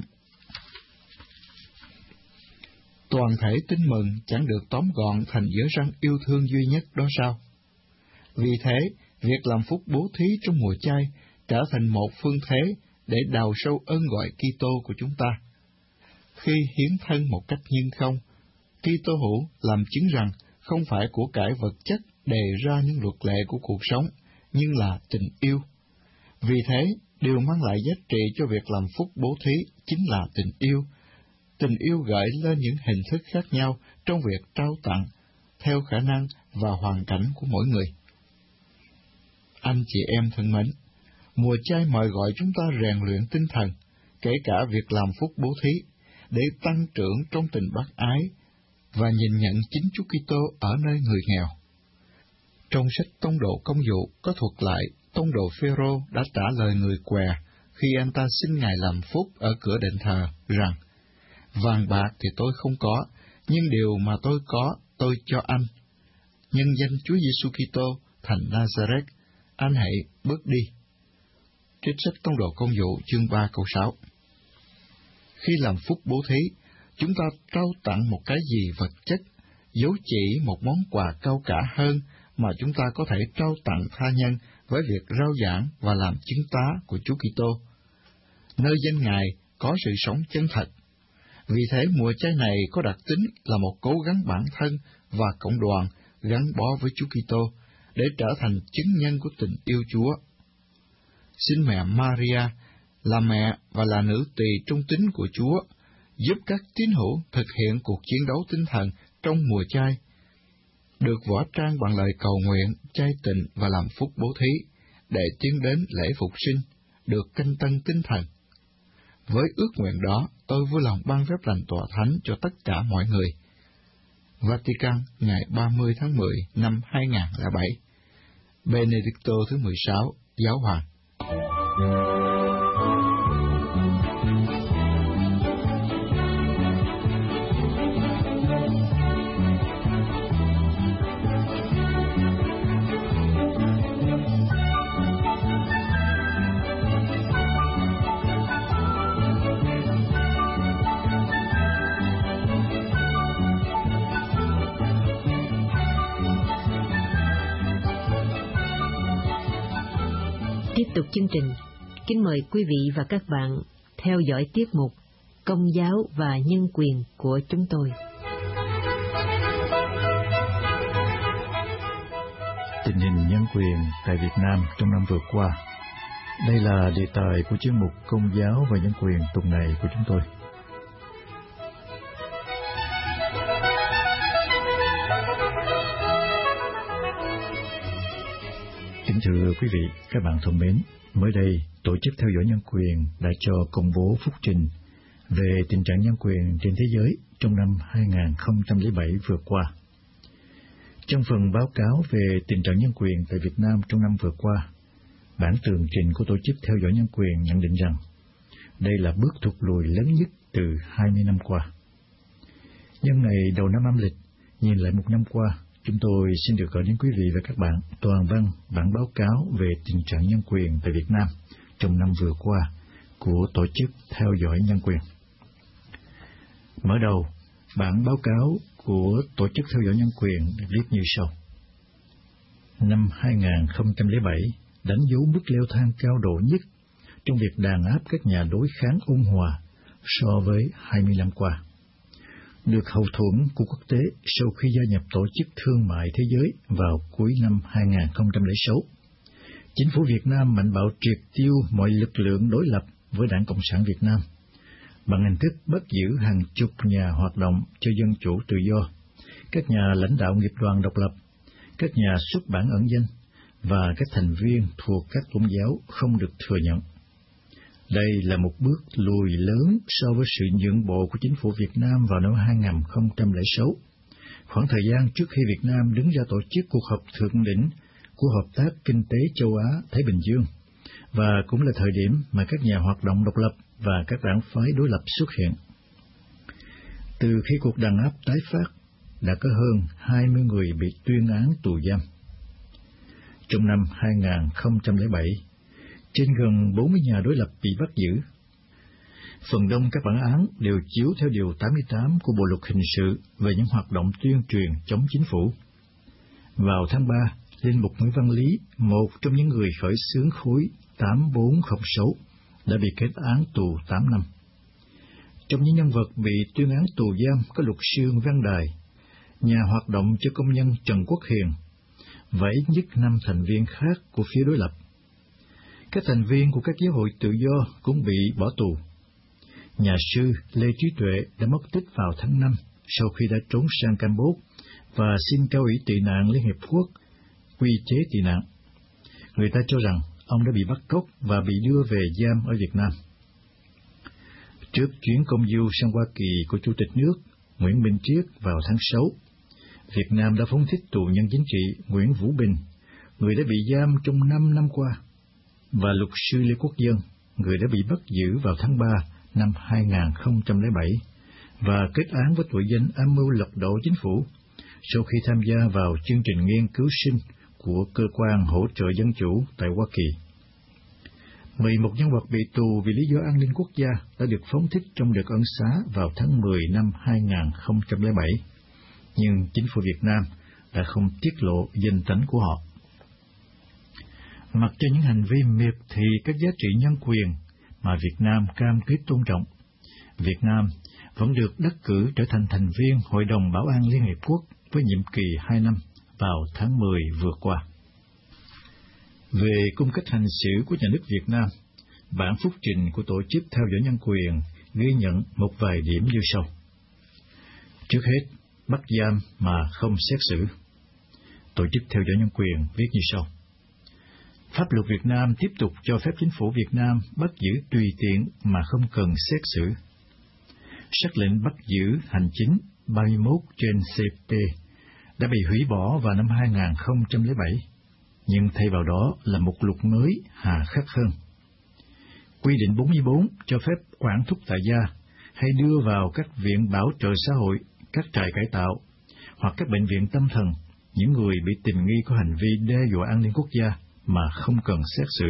C: Toàn thể tin mừng chẳng được tóm gọn thành giới răng yêu thương duy nhất đó sao? Vì thế, việc làm phúc bố thí trong mùa chay trở thành một phương thế để đào sâu ơn gọi Kitô của chúng ta. Khi hiến thân một cách nhân không, Kitô hữu làm chứng rằng không phải của cải vật chất đề ra những luật lệ của cuộc sống, nhưng là tình yêu. Vì thế, điều mang lại giá trị cho việc làm phúc bố thí chính là tình yêu. Tình yêu gợi lên những hình thức khác nhau trong việc trao tặng, theo khả năng và hoàn cảnh của mỗi người. Anh chị em thân mến, mùa chay mời gọi chúng ta rèn luyện tinh thần, kể cả việc làm phúc bố thí, để tăng trưởng trong tình bác ái và nhìn nhận chính Chúa Kitô ở nơi người nghèo. Trong sách Tông đồ Công vụ có thuật lại Tông đồ Phêrô đã trả lời người què khi anh ta xin Ngài làm phúc ở cửa đền thờ rằng: vàng bạc thì tôi không có, nhưng điều mà tôi có tôi cho anh. Nhân danh Chúa Giêsu Kitô thành Nazareth, anh hãy bước đi. Trích sách Tông đồ Công vụ chương ba câu sáu. Khi làm phúc bố thí, chúng ta trao tặng một cái gì vật chất, dấu chỉ một món quà cao cả hơn mà chúng ta có thể trao tặng tha nhân với việc rao giảng và làm chứng tá của Chúa Kitô. Nơi danh Ngài có sự sống chân thật. Vì thế, mùa chay này có đặc tính là một cố gắng bản thân và cộng đoàn gắn bó với Chúa Kitô để trở thành chứng nhân của tình yêu Chúa. Xin mẹ Maria là mẹ và là nữ tỳ trung tín của Chúa, giúp các tín hữu thực hiện cuộc chiến đấu tinh thần trong mùa chay, được võ trang bằng lời cầu nguyện, chay tịnh và làm phúc bố thí, để tiến đến lễ phục sinh, được canh tân tinh thần. Với ước nguyện đó, tôi vui lòng ban phép lành tọa thánh cho tất cả mọi người. Vatican, ngày ba mươi tháng mười năm hai nghìn không trăm lẻ bảy. Benedicto thứ mười sáu, Giáo hoàng.
A: Tiếp tục chương trình, kính mời quý vị và các bạn theo dõi tiết mục Công giáo và nhân quyền của chúng tôi.
B: Tình hình nhân quyền tại Việt Nam trong năm vừa qua. Đây là đề tài của chuyên mục Công giáo và nhân quyền tuần này của chúng tôi. Kính thưa quý vị, các bạn thân mến, mới đây, Tổ chức Theo dõi Nhân quyền đã cho công bố phúc trình về tình trạng nhân quyền trên thế giới trong năm hai không không bảy vừa qua. Trong phần báo cáo về tình trạng nhân quyền tại Việt Nam trong năm vừa qua, bản tường trình của Tổ chức Theo dõi Nhân quyền nhận định rằng đây là bước thụt lùi lớn nhất từ hai mươi năm qua. Nhân ngày đầu năm âm lịch, nhìn lại một năm qua, chúng tôi xin được gửi đến quý vị và các bạn toàn văn bản báo cáo về tình trạng nhân quyền tại Việt Nam trong năm vừa qua của Tổ chức Theo dõi Nhân quyền. Mở đầu, bản báo cáo của Tổ chức Theo dõi Nhân quyền viết như sau. Năm hai không không bảy đánh dấu mức leo thang cao độ nhất trong việc đàn áp các nhà đối kháng ôn hòa so với hai mươi năm qua. Được hậu thuẫn của quốc tế sau khi gia nhập Tổ chức Thương mại Thế giới vào cuối năm hai không không sáu, chính phủ Việt Nam mạnh bạo triệt tiêu mọi lực lượng đối lập với Đảng Cộng sản Việt Nam bằng hình thức bắt giữ hàng chục nhà hoạt động cho dân chủ tự do, các nhà lãnh đạo nghiệp đoàn độc lập, các nhà xuất bản ẩn danh và các thành viên thuộc các tôn giáo không được thừa nhận. Đây là một bước lùi lớn so với sự nhượng bộ của chính phủ Việt Nam vào năm hai không không sáu, khoảng thời gian trước khi Việt Nam đứng ra tổ chức cuộc họp thượng đỉnh của Hợp tác Kinh tế Châu Á-Thái Bình Dương, và cũng là thời điểm mà các nhà hoạt động độc lập và các đảng phái đối lập xuất hiện. Từ khi cuộc đàn áp tái phát, đã có hơn hai mươi người bị tuyên án tù giam. Trong năm hai không không bảy, trên gần bốn mươi nhà đối lập bị bắt giữ. Phần đông các bản án đều chiếu theo Điều tám mươi tám của Bộ Luật Hình sự về những hoạt động tuyên truyền chống chính phủ. Vào tháng ba, Linh mục Nguyễn Văn Lý, một trong những người khởi xướng khối tám bốn không sáu, đã bị kết án tù tám năm. Trong những nhân vật bị tuyên án tù giam có luật sư Văn Đài, nhà hoạt động cho công nhân Trần Quốc Hiền, và ít nhất năm thành viên khác của phía đối lập. Các thành viên của các giáo hội tự do cũng bị bỏ tù. Nhà sư Lê Trí Tuệ đã mất tích vào tháng năm sau khi đã trốn sang Campuchia và xin cao ủy tị nạn Liên Hiệp Quốc quy chế tị nạn. Người ta cho rằng ông đã bị bắt cóc và bị đưa về giam ở Việt Nam. Trước chuyến công du sang Hoa Kỳ của Chủ tịch nước Nguyễn Minh Triết vào tháng sáu, Việt Nam đã phóng thích tù nhân chính trị Nguyễn Vũ Bình, người đã bị giam trong năm năm qua, và luật sư Lê Quốc Dân, người đã bị bắt giữ vào tháng ba năm hai không không bảy và kết án với tội danh âm mưu lật đổ chính phủ sau khi tham gia vào chương trình nghiên cứu sinh của Cơ quan Hỗ trợ Dân chủ tại Hoa Kỳ. mười một nhân vật bị tù vì lý do an ninh quốc gia đã được phóng thích trong đợt ân xá vào tháng mười năm hai không không bảy, nhưng chính phủ Việt Nam đã không tiết lộ danh tính của họ. Mặc cho những hành vi miệt thị các giá trị nhân quyền mà Việt Nam cam kết tôn trọng, Việt Nam vẫn được đắc cử trở thành thành viên Hội đồng Bảo an Liên Hiệp Quốc với nhiệm kỳ hai năm vào tháng mười vừa qua. Về cung cách hành xử của nhà nước Việt Nam, bản phúc trình của Tổ chức Theo dõi Nhân quyền ghi nhận một vài điểm như sau. Trước hết, bắt giam mà không xét xử. Tổ chức Theo dõi Nhân quyền viết như sau. Pháp luật Việt Nam tiếp tục cho phép chính phủ Việt Nam bắt giữ tùy tiện mà không cần xét xử. Sắc lệnh bắt giữ hành chính ba mươi mốt trên C P đã bị hủy bỏ vào năm hai không không bảy, nhưng thay vào đó là một luật mới hà khắc hơn. Quy định bốn mươi bốn cho phép quản thúc tại gia hay đưa vào các viện bảo trợ xã hội, các trại cải tạo hoặc các bệnh viện tâm thần những người bị tình nghi có hành vi đe dọa an ninh quốc gia mà không cần xét xử.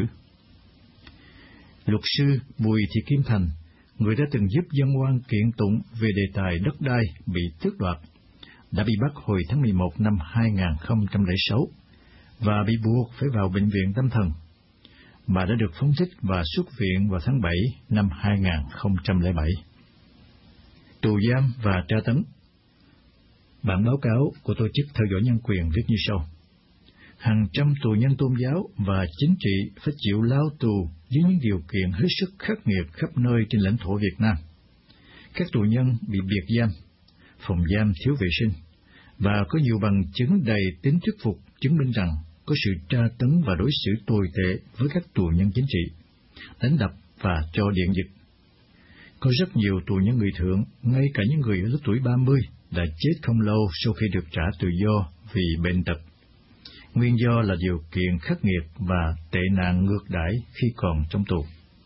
B: Luật sư Bùi Thị Kim Thành, người đã từng giúp dân oan kiện tụng về đề tài đất đai bị tước đoạt, đã bị bắt hồi tháng mười một năm hai không không sáu và bị buộc phải vào bệnh viện tâm thần. Bà đã được phóng thích và xuất viện vào tháng bảy năm hai không không bảy. Tù giam và tra tấn. Bản báo cáo của Tổ chức Theo dõi Nhân quyền viết như sau. Hàng trăm tù nhân tôn giáo và chính trị phải chịu lao tù dưới những điều kiện hết sức khắc nghiệt khắp nơi trên lãnh thổ Việt Nam. Các tù nhân bị biệt giam, phòng giam thiếu vệ sinh, và có nhiều bằng chứng đầy tính thuyết phục chứng minh rằng có sự tra tấn và đối xử tồi tệ với các tù nhân chính trị, đánh đập và cho điện giật. Có rất nhiều tù nhân người thượng, ngay cả những người ở lứa tuổi ba mươi, đã chết không lâu sau khi được trả tự do vì bệnh tật. Nguyên do là điều kiện khắc nghiệt và tệ nạn ngược đãi khi còn trong tù.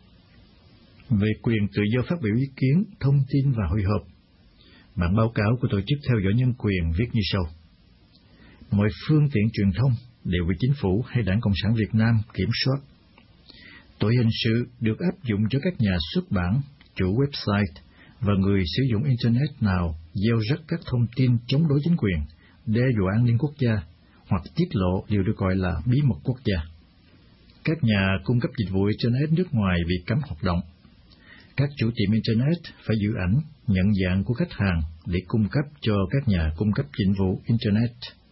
B: Về quyền tự do phát biểu ý kiến, thông tin và hội họp, bản báo cáo của Tổ chức Theo dõi Nhân quyền viết như sau. Mọi phương tiện truyền thông đều bị chính phủ hay Đảng Cộng sản Việt Nam kiểm soát. Tội hình sự được áp dụng cho các nhà xuất bản, chủ website và người sử dụng Internet nào gieo rắc các thông tin chống đối chính quyền, đe dọa an ninh quốc gia hoặc tiết lộ điều được gọi là bí mật quốc gia. Các nhà cung cấp dịch vụ Internet nước ngoài bị cấm hoạt động. Các chủ tiệm Internet phải giữ ảnh, nhận dạng của khách hàng để cung cấp cho các nhà cung cấp dịch vụ Internet.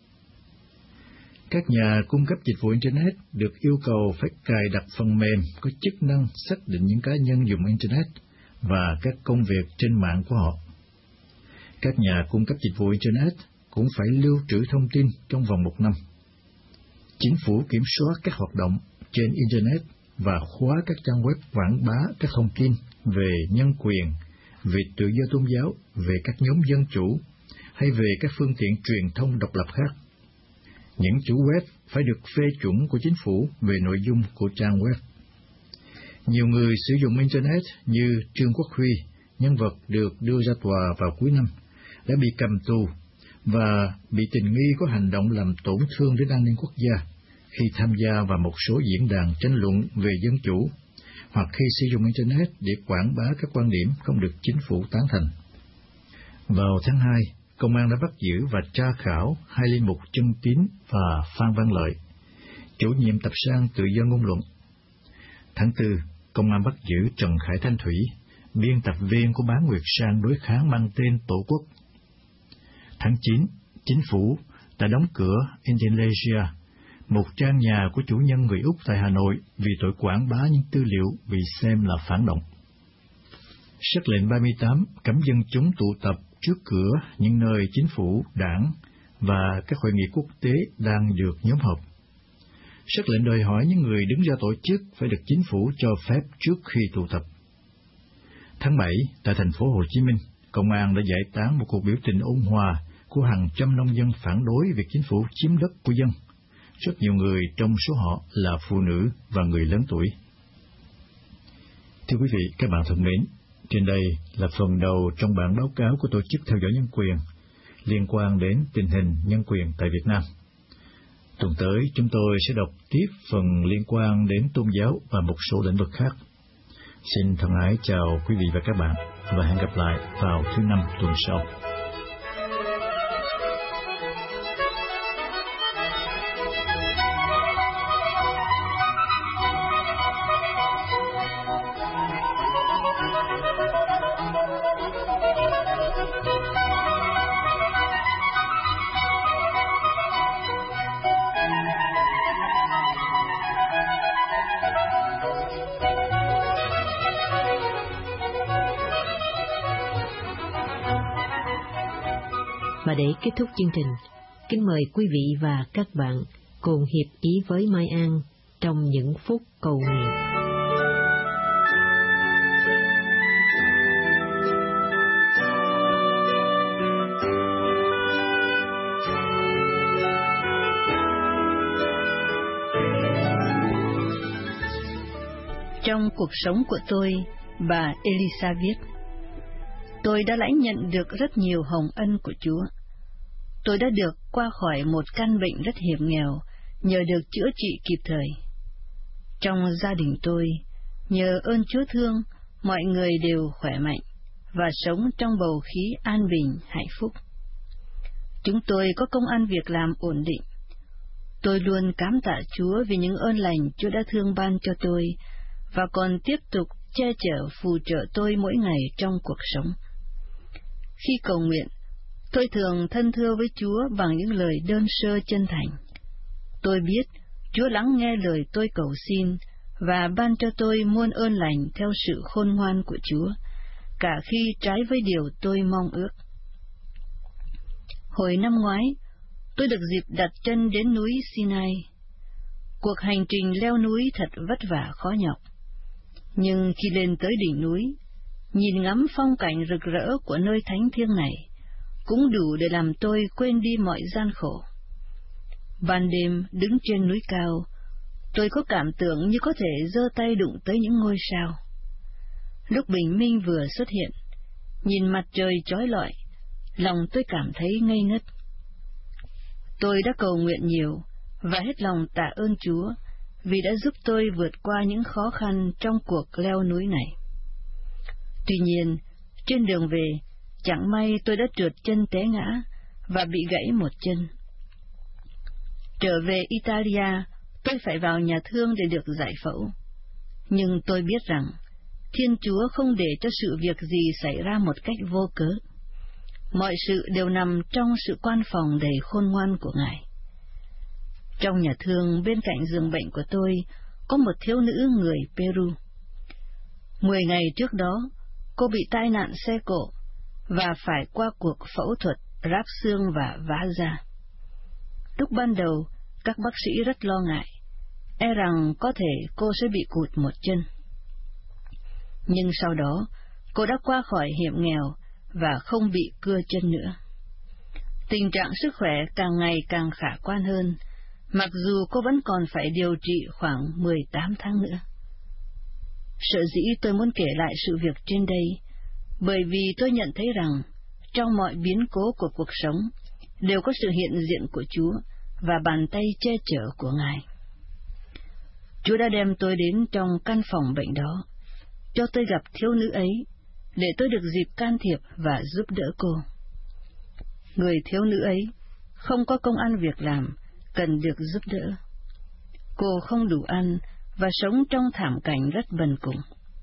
B: Các nhà cung cấp dịch vụ Internet được yêu cầu phải cài đặt phần mềm có chức năng xác định những cá nhân dùng Internet và các công việc trên mạng của họ. Các nhà cung cấp dịch vụ Internet cũng phải lưu trữ thông tin trong vòng một năm. Chính phủ kiểm soát các hoạt động trên Internet và khóa các trang web quảng bá các thông tin về nhân quyền, về tự do tôn giáo, về các nhóm dân chủ, hay về các phương tiện truyền thông độc lập khác. Những chủ web phải được phê chuẩn của chính phủ về nội dung của trang web. Nhiều người sử dụng Internet như Trương Quốc Huy, nhân vật được đưa ra tòa vào cuối năm, đã bị cầm tù và bị tình nghi có hành động làm tổn thương đến an ninh quốc gia khi tham gia vào một số diễn đàn tranh luận về dân chủ, hoặc khi sử dụng Internet để quảng bá các quan điểm không được chính phủ tán thành. Vào tháng hai, Công an đã bắt giữ và tra khảo hai linh mục Chân Tín và Phan Văn Lợi, chủ nhiệm tập san Tự do ngôn luận. Tháng tư, Công an bắt giữ Trần Khải Thanh Thủy, biên tập viên của báo Nguyệt Sang đối kháng mang tên Tổ quốc. Tháng chín, chính phủ đã đóng cửa Indonesia, một trang nhà của chủ nhân người Úc tại Hà Nội vì tội quảng bá những tư liệu bị xem là phản động. Sắc lệnh ba mươi tám cấm dân chúng tụ tập trước cửa những nơi chính phủ, đảng và các hội nghị quốc tế đang được nhóm họp. Sắc lệnh đòi hỏi những người đứng ra tổ chức phải được chính phủ cho phép trước khi tụ tập. Tháng bảy, tại thành phố Hồ Chí Minh, Công an đã giải tán một cuộc biểu tình ôn hòa của hàng trăm nông dân phản đối việc chính phủ chiếm đất của dân. Rất nhiều người trong số họ là phụ nữ và người lớn tuổi. Thưa quý vị, các bạn thân mến, trên đây là phần đầu trong bản báo cáo của Tổ chức Theo dõi Nhân quyền liên quan đến tình hình nhân quyền tại Việt Nam. Tuần tới, chúng tôi sẽ đọc tiếp phần liên quan đến tôn giáo và một số lĩnh vực khác. Xin thân ái chào quý vị và các bạn, và hẹn gặp lại vào thứ Năm tuần sau.
A: Và để kết thúc chương trình, kính mời quý vị và các bạn cùng hiệp ý với Mai An trong những phút cầu nguyện.
D: Trong cuộc sống của tôi, bà Elisa viết, tôi đã lãnh nhận được rất nhiều hồng ân của Chúa. Tôi đã được qua khỏi một căn bệnh rất hiểm nghèo nhờ được chữa trị kịp thời. Trong gia đình tôi, nhờ ơn Chúa thương, mọi người đều khỏe mạnh và sống trong bầu khí an bình, hạnh phúc. Chúng tôi có công ăn việc làm ổn định. Tôi luôn cám tạ Chúa vì những ơn lành Chúa đã thương ban cho tôi và còn tiếp tục che chở phù trợ tôi mỗi ngày trong cuộc sống. Khi cầu nguyện, tôi thường thân thưa với Chúa bằng những lời đơn sơ chân thành. Tôi biết Chúa lắng nghe lời tôi cầu xin và ban cho tôi muôn ơn lành theo sự khôn ngoan của Chúa, cả khi trái với điều tôi mong ước. Hồi năm ngoái, tôi được dịp đặt chân đến núi Sinai. Cuộc hành trình leo núi thật vất vả khó nhọc. Nhưng khi lên tới đỉnh núi, nhìn ngắm phong cảnh rực rỡ của nơi thánh thiêng này cũng đủ để làm tôi quên đi mọi gian khổ. Ban đêm đứng trên núi cao, tôi có cảm tưởng như có thể giơ tay đụng tới những ngôi sao. Lúc bình minh vừa xuất hiện, nhìn mặt trời chói lọi, lòng tôi cảm thấy ngây ngất. Tôi đã cầu nguyện nhiều và hết lòng tạ ơn Chúa vì đã giúp tôi vượt qua những khó khăn trong cuộc leo núi này. Tuy nhiên, trên đường về, chẳng may tôi đã trượt chân té ngã và bị gãy một chân. Trở về Italia, tôi phải vào nhà thương để được giải phẫu. Nhưng tôi biết rằng, Thiên Chúa không để cho sự việc gì xảy ra một cách vô cớ. Mọi sự đều nằm trong sự quan phòng đầy khôn ngoan của Ngài. Trong nhà thương bên cạnh giường bệnh của tôi có một thiếu nữ người Peru. Mười ngày trước đó, cô bị tai nạn xe cộ và phải qua cuộc phẫu thuật ráp xương và vá da. Lúc ban đầu, các bác sĩ rất lo ngại, e rằng có thể cô sẽ bị cụt một chân. Nhưng sau đó, cô đã qua khỏi hiểm nghèo và không bị cưa chân nữa. Tình trạng sức khỏe càng ngày càng khả quan hơn, mặc dù cô vẫn còn phải điều trị khoảng mười tám tháng nữa. Sở dĩ tôi muốn kể lại sự việc trên đây, bởi vì tôi nhận thấy rằng, trong mọi biến cố của cuộc sống, đều có sự hiện diện của Chúa và bàn tay che chở của Ngài. Chúa đã đem tôi đến trong căn phòng bệnh đó, cho tôi gặp thiếu nữ ấy, để tôi được dịp can thiệp và giúp đỡ cô. Người thiếu nữ ấy không có công ăn việc làm, cần được giúp đỡ. Cô không đủ ăn và sống trong thảm cảnh rất bần cùng.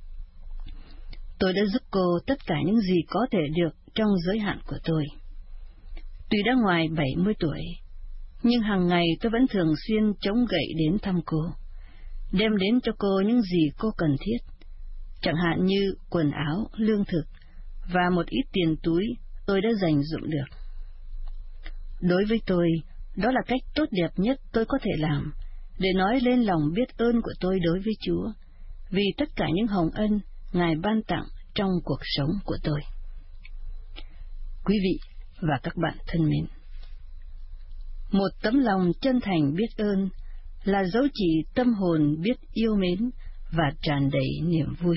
D: Tôi đã giúp cô tất cả những gì có thể được trong giới hạn của tôi. Tuy đã ngoài bảy mươi tuổi, nhưng hàng ngày tôi vẫn thường xuyên chống gậy đến thăm cô, đem đến cho cô những gì cô cần thiết, chẳng hạn như quần áo, lương thực và một ít tiền túi tôi đã dành dụm được. Đối với tôi, đó là cách tốt đẹp nhất tôi có thể làm để nói lên lòng biết ơn của tôi đối với Chúa, vì tất cả những hồng ân Ngài ban tặng trong cuộc sống của tôi. Quý vị và các bạn thân mến, một tấm lòng chân thành biết ơn là dấu chỉ tâm hồn biết yêu mến và tràn đầy niềm vui.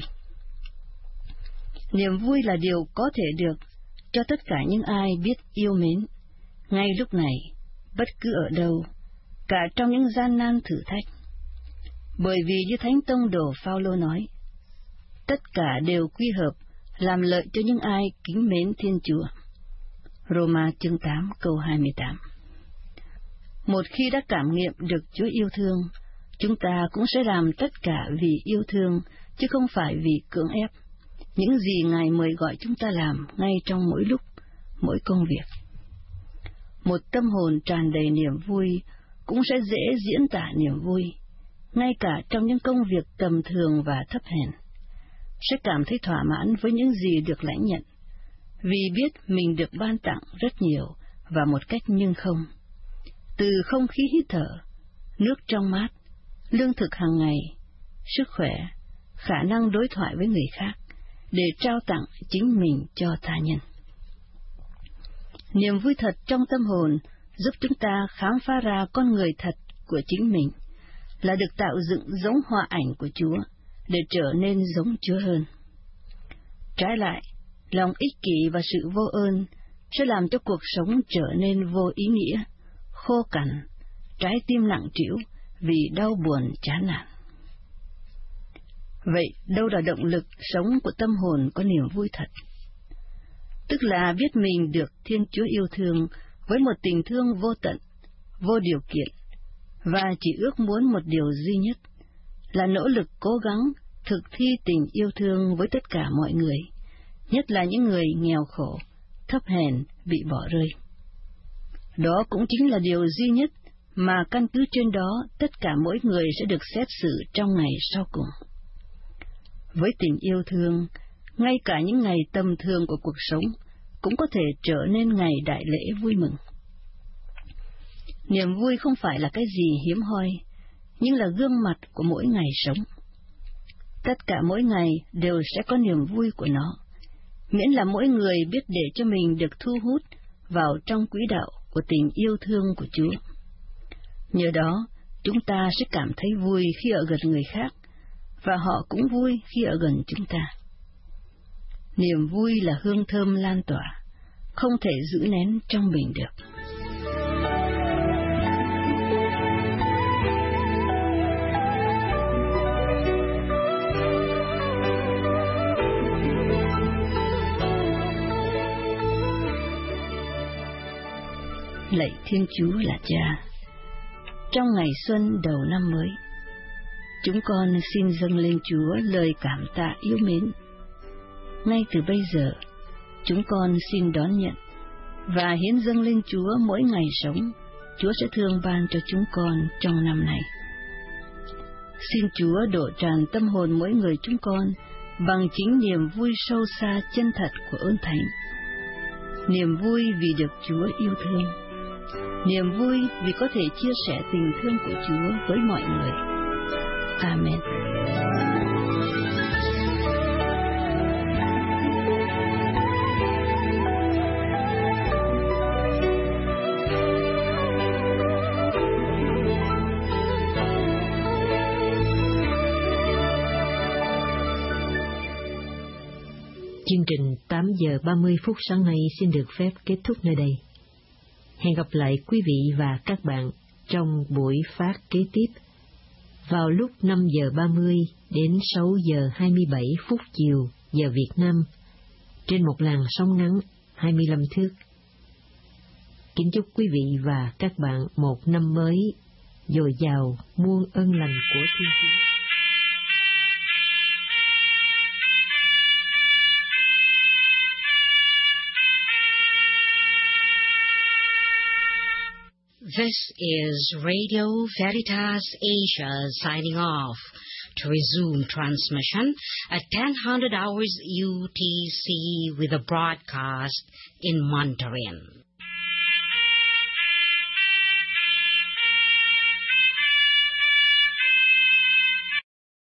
D: Niềm vui là điều có thể được cho tất cả những ai biết yêu mến, ngay lúc này, bất cứ ở đâu, cả trong những gian nan thử thách. Bởi vì như Thánh Tông đồ Phao-lô nói, tất cả đều quy hợp làm lợi cho những ai kính mến Thiên Chúa. Roma chương tám câu hai mươi tám. Một khi đã cảm nghiệm được Chúa yêu thương, chúng ta cũng sẽ làm tất cả vì yêu thương, chứ không phải vì cưỡng ép, những gì Ngài mời gọi chúng ta làm ngay trong mỗi lúc, mỗi công việc. Một tâm hồn tràn đầy niềm vui cũng sẽ dễ diễn tả niềm vui, ngay cả trong những công việc tầm thường và thấp hèn, sẽ cảm thấy thỏa mãn với những gì được lãnh nhận, vì biết mình được ban tặng rất nhiều và một cách nhưng không. Từ không khí hít thở, nước trong mát, lương thực hàng ngày, sức khỏe, khả năng đối thoại với người khác, để trao tặng chính mình cho tha nhân. Niềm vui thật trong tâm hồn giúp chúng ta khám phá ra con người thật của chính mình, là được tạo dựng giống họa ảnh của Chúa, để trở nên giống Chúa hơn. Trái lại, lòng ích kỷ và sự vô ơn sẽ làm cho cuộc sống trở nên vô ý nghĩa, khô cằn, trái tim nặng trĩu vì đau buồn chán nản. Vậy đâu là động lực sống của tâm hồn có niềm vui thật? Tức là biết mình được Thiên Chúa yêu thương với một tình thương vô tận, vô điều kiện, và chỉ ước muốn một điều duy nhất, là nỗ lực cố gắng thực thi tình yêu thương với tất cả mọi người, nhất là những người nghèo khổ, thấp hèn, bị bỏ rơi. Đó cũng chính là điều duy nhất mà căn cứ trên đó tất cả mỗi người sẽ được xét xử trong ngày sau cùng. Với tình yêu thương, ngay cả những ngày tầm thường của cuộc sống cũng có thể trở nên ngày đại lễ vui mừng. Niềm vui không phải là cái gì hiếm hoi, nhưng là gương mặt của mỗi ngày sống. Tất cả mỗi ngày đều sẽ có niềm vui của nó, miễn là mỗi người biết để cho mình được thu hút vào trong quỹ đạo của tình yêu thương của Chúa. Nhờ đó, chúng ta sẽ cảm thấy vui khi ở gần người khác, và họ cũng vui khi ở gần chúng ta. Niềm vui là hương thơm lan tỏa, không thể giữ nén trong mình được. Lạy Thiên Chúa là Cha, trong ngày xuân đầu năm mới, chúng con xin dâng lên Chúa lời cảm tạ yêu mến. Ngay từ bây giờ, chúng con xin đón nhận và hiến dâng lên Chúa mỗi ngày sống Chúa sẽ thương ban cho chúng con trong năm này. Xin Chúa đổ tràn tâm hồn mỗi người chúng con bằng chính niềm vui sâu xa chân thật của ơn thánh. Niềm vui vì được Chúa yêu thương. Niềm vui vì có thể chia sẻ tình thương của Chúa với mọi người. Amen.
A: Chương trình tám giờ ba mươi phút sáng nay xin được phép kết thúc nơi đây. Hẹn gặp lại quý vị và các bạn trong buổi phát kế tiếp vào lúc năm giờ ba mươi đến sáu giờ hai mươi bảy phút chiều giờ Việt Nam trên một làn sóng ngắn hai mươi lăm thước. Kính chúc quý vị và các bạn một năm mới dồi dào muôn ơn lành của Thiên Chúa.
E: This is Radio Veritas Asia signing off to resume transmission at ten hundred hours U T C with a broadcast in Mandarin.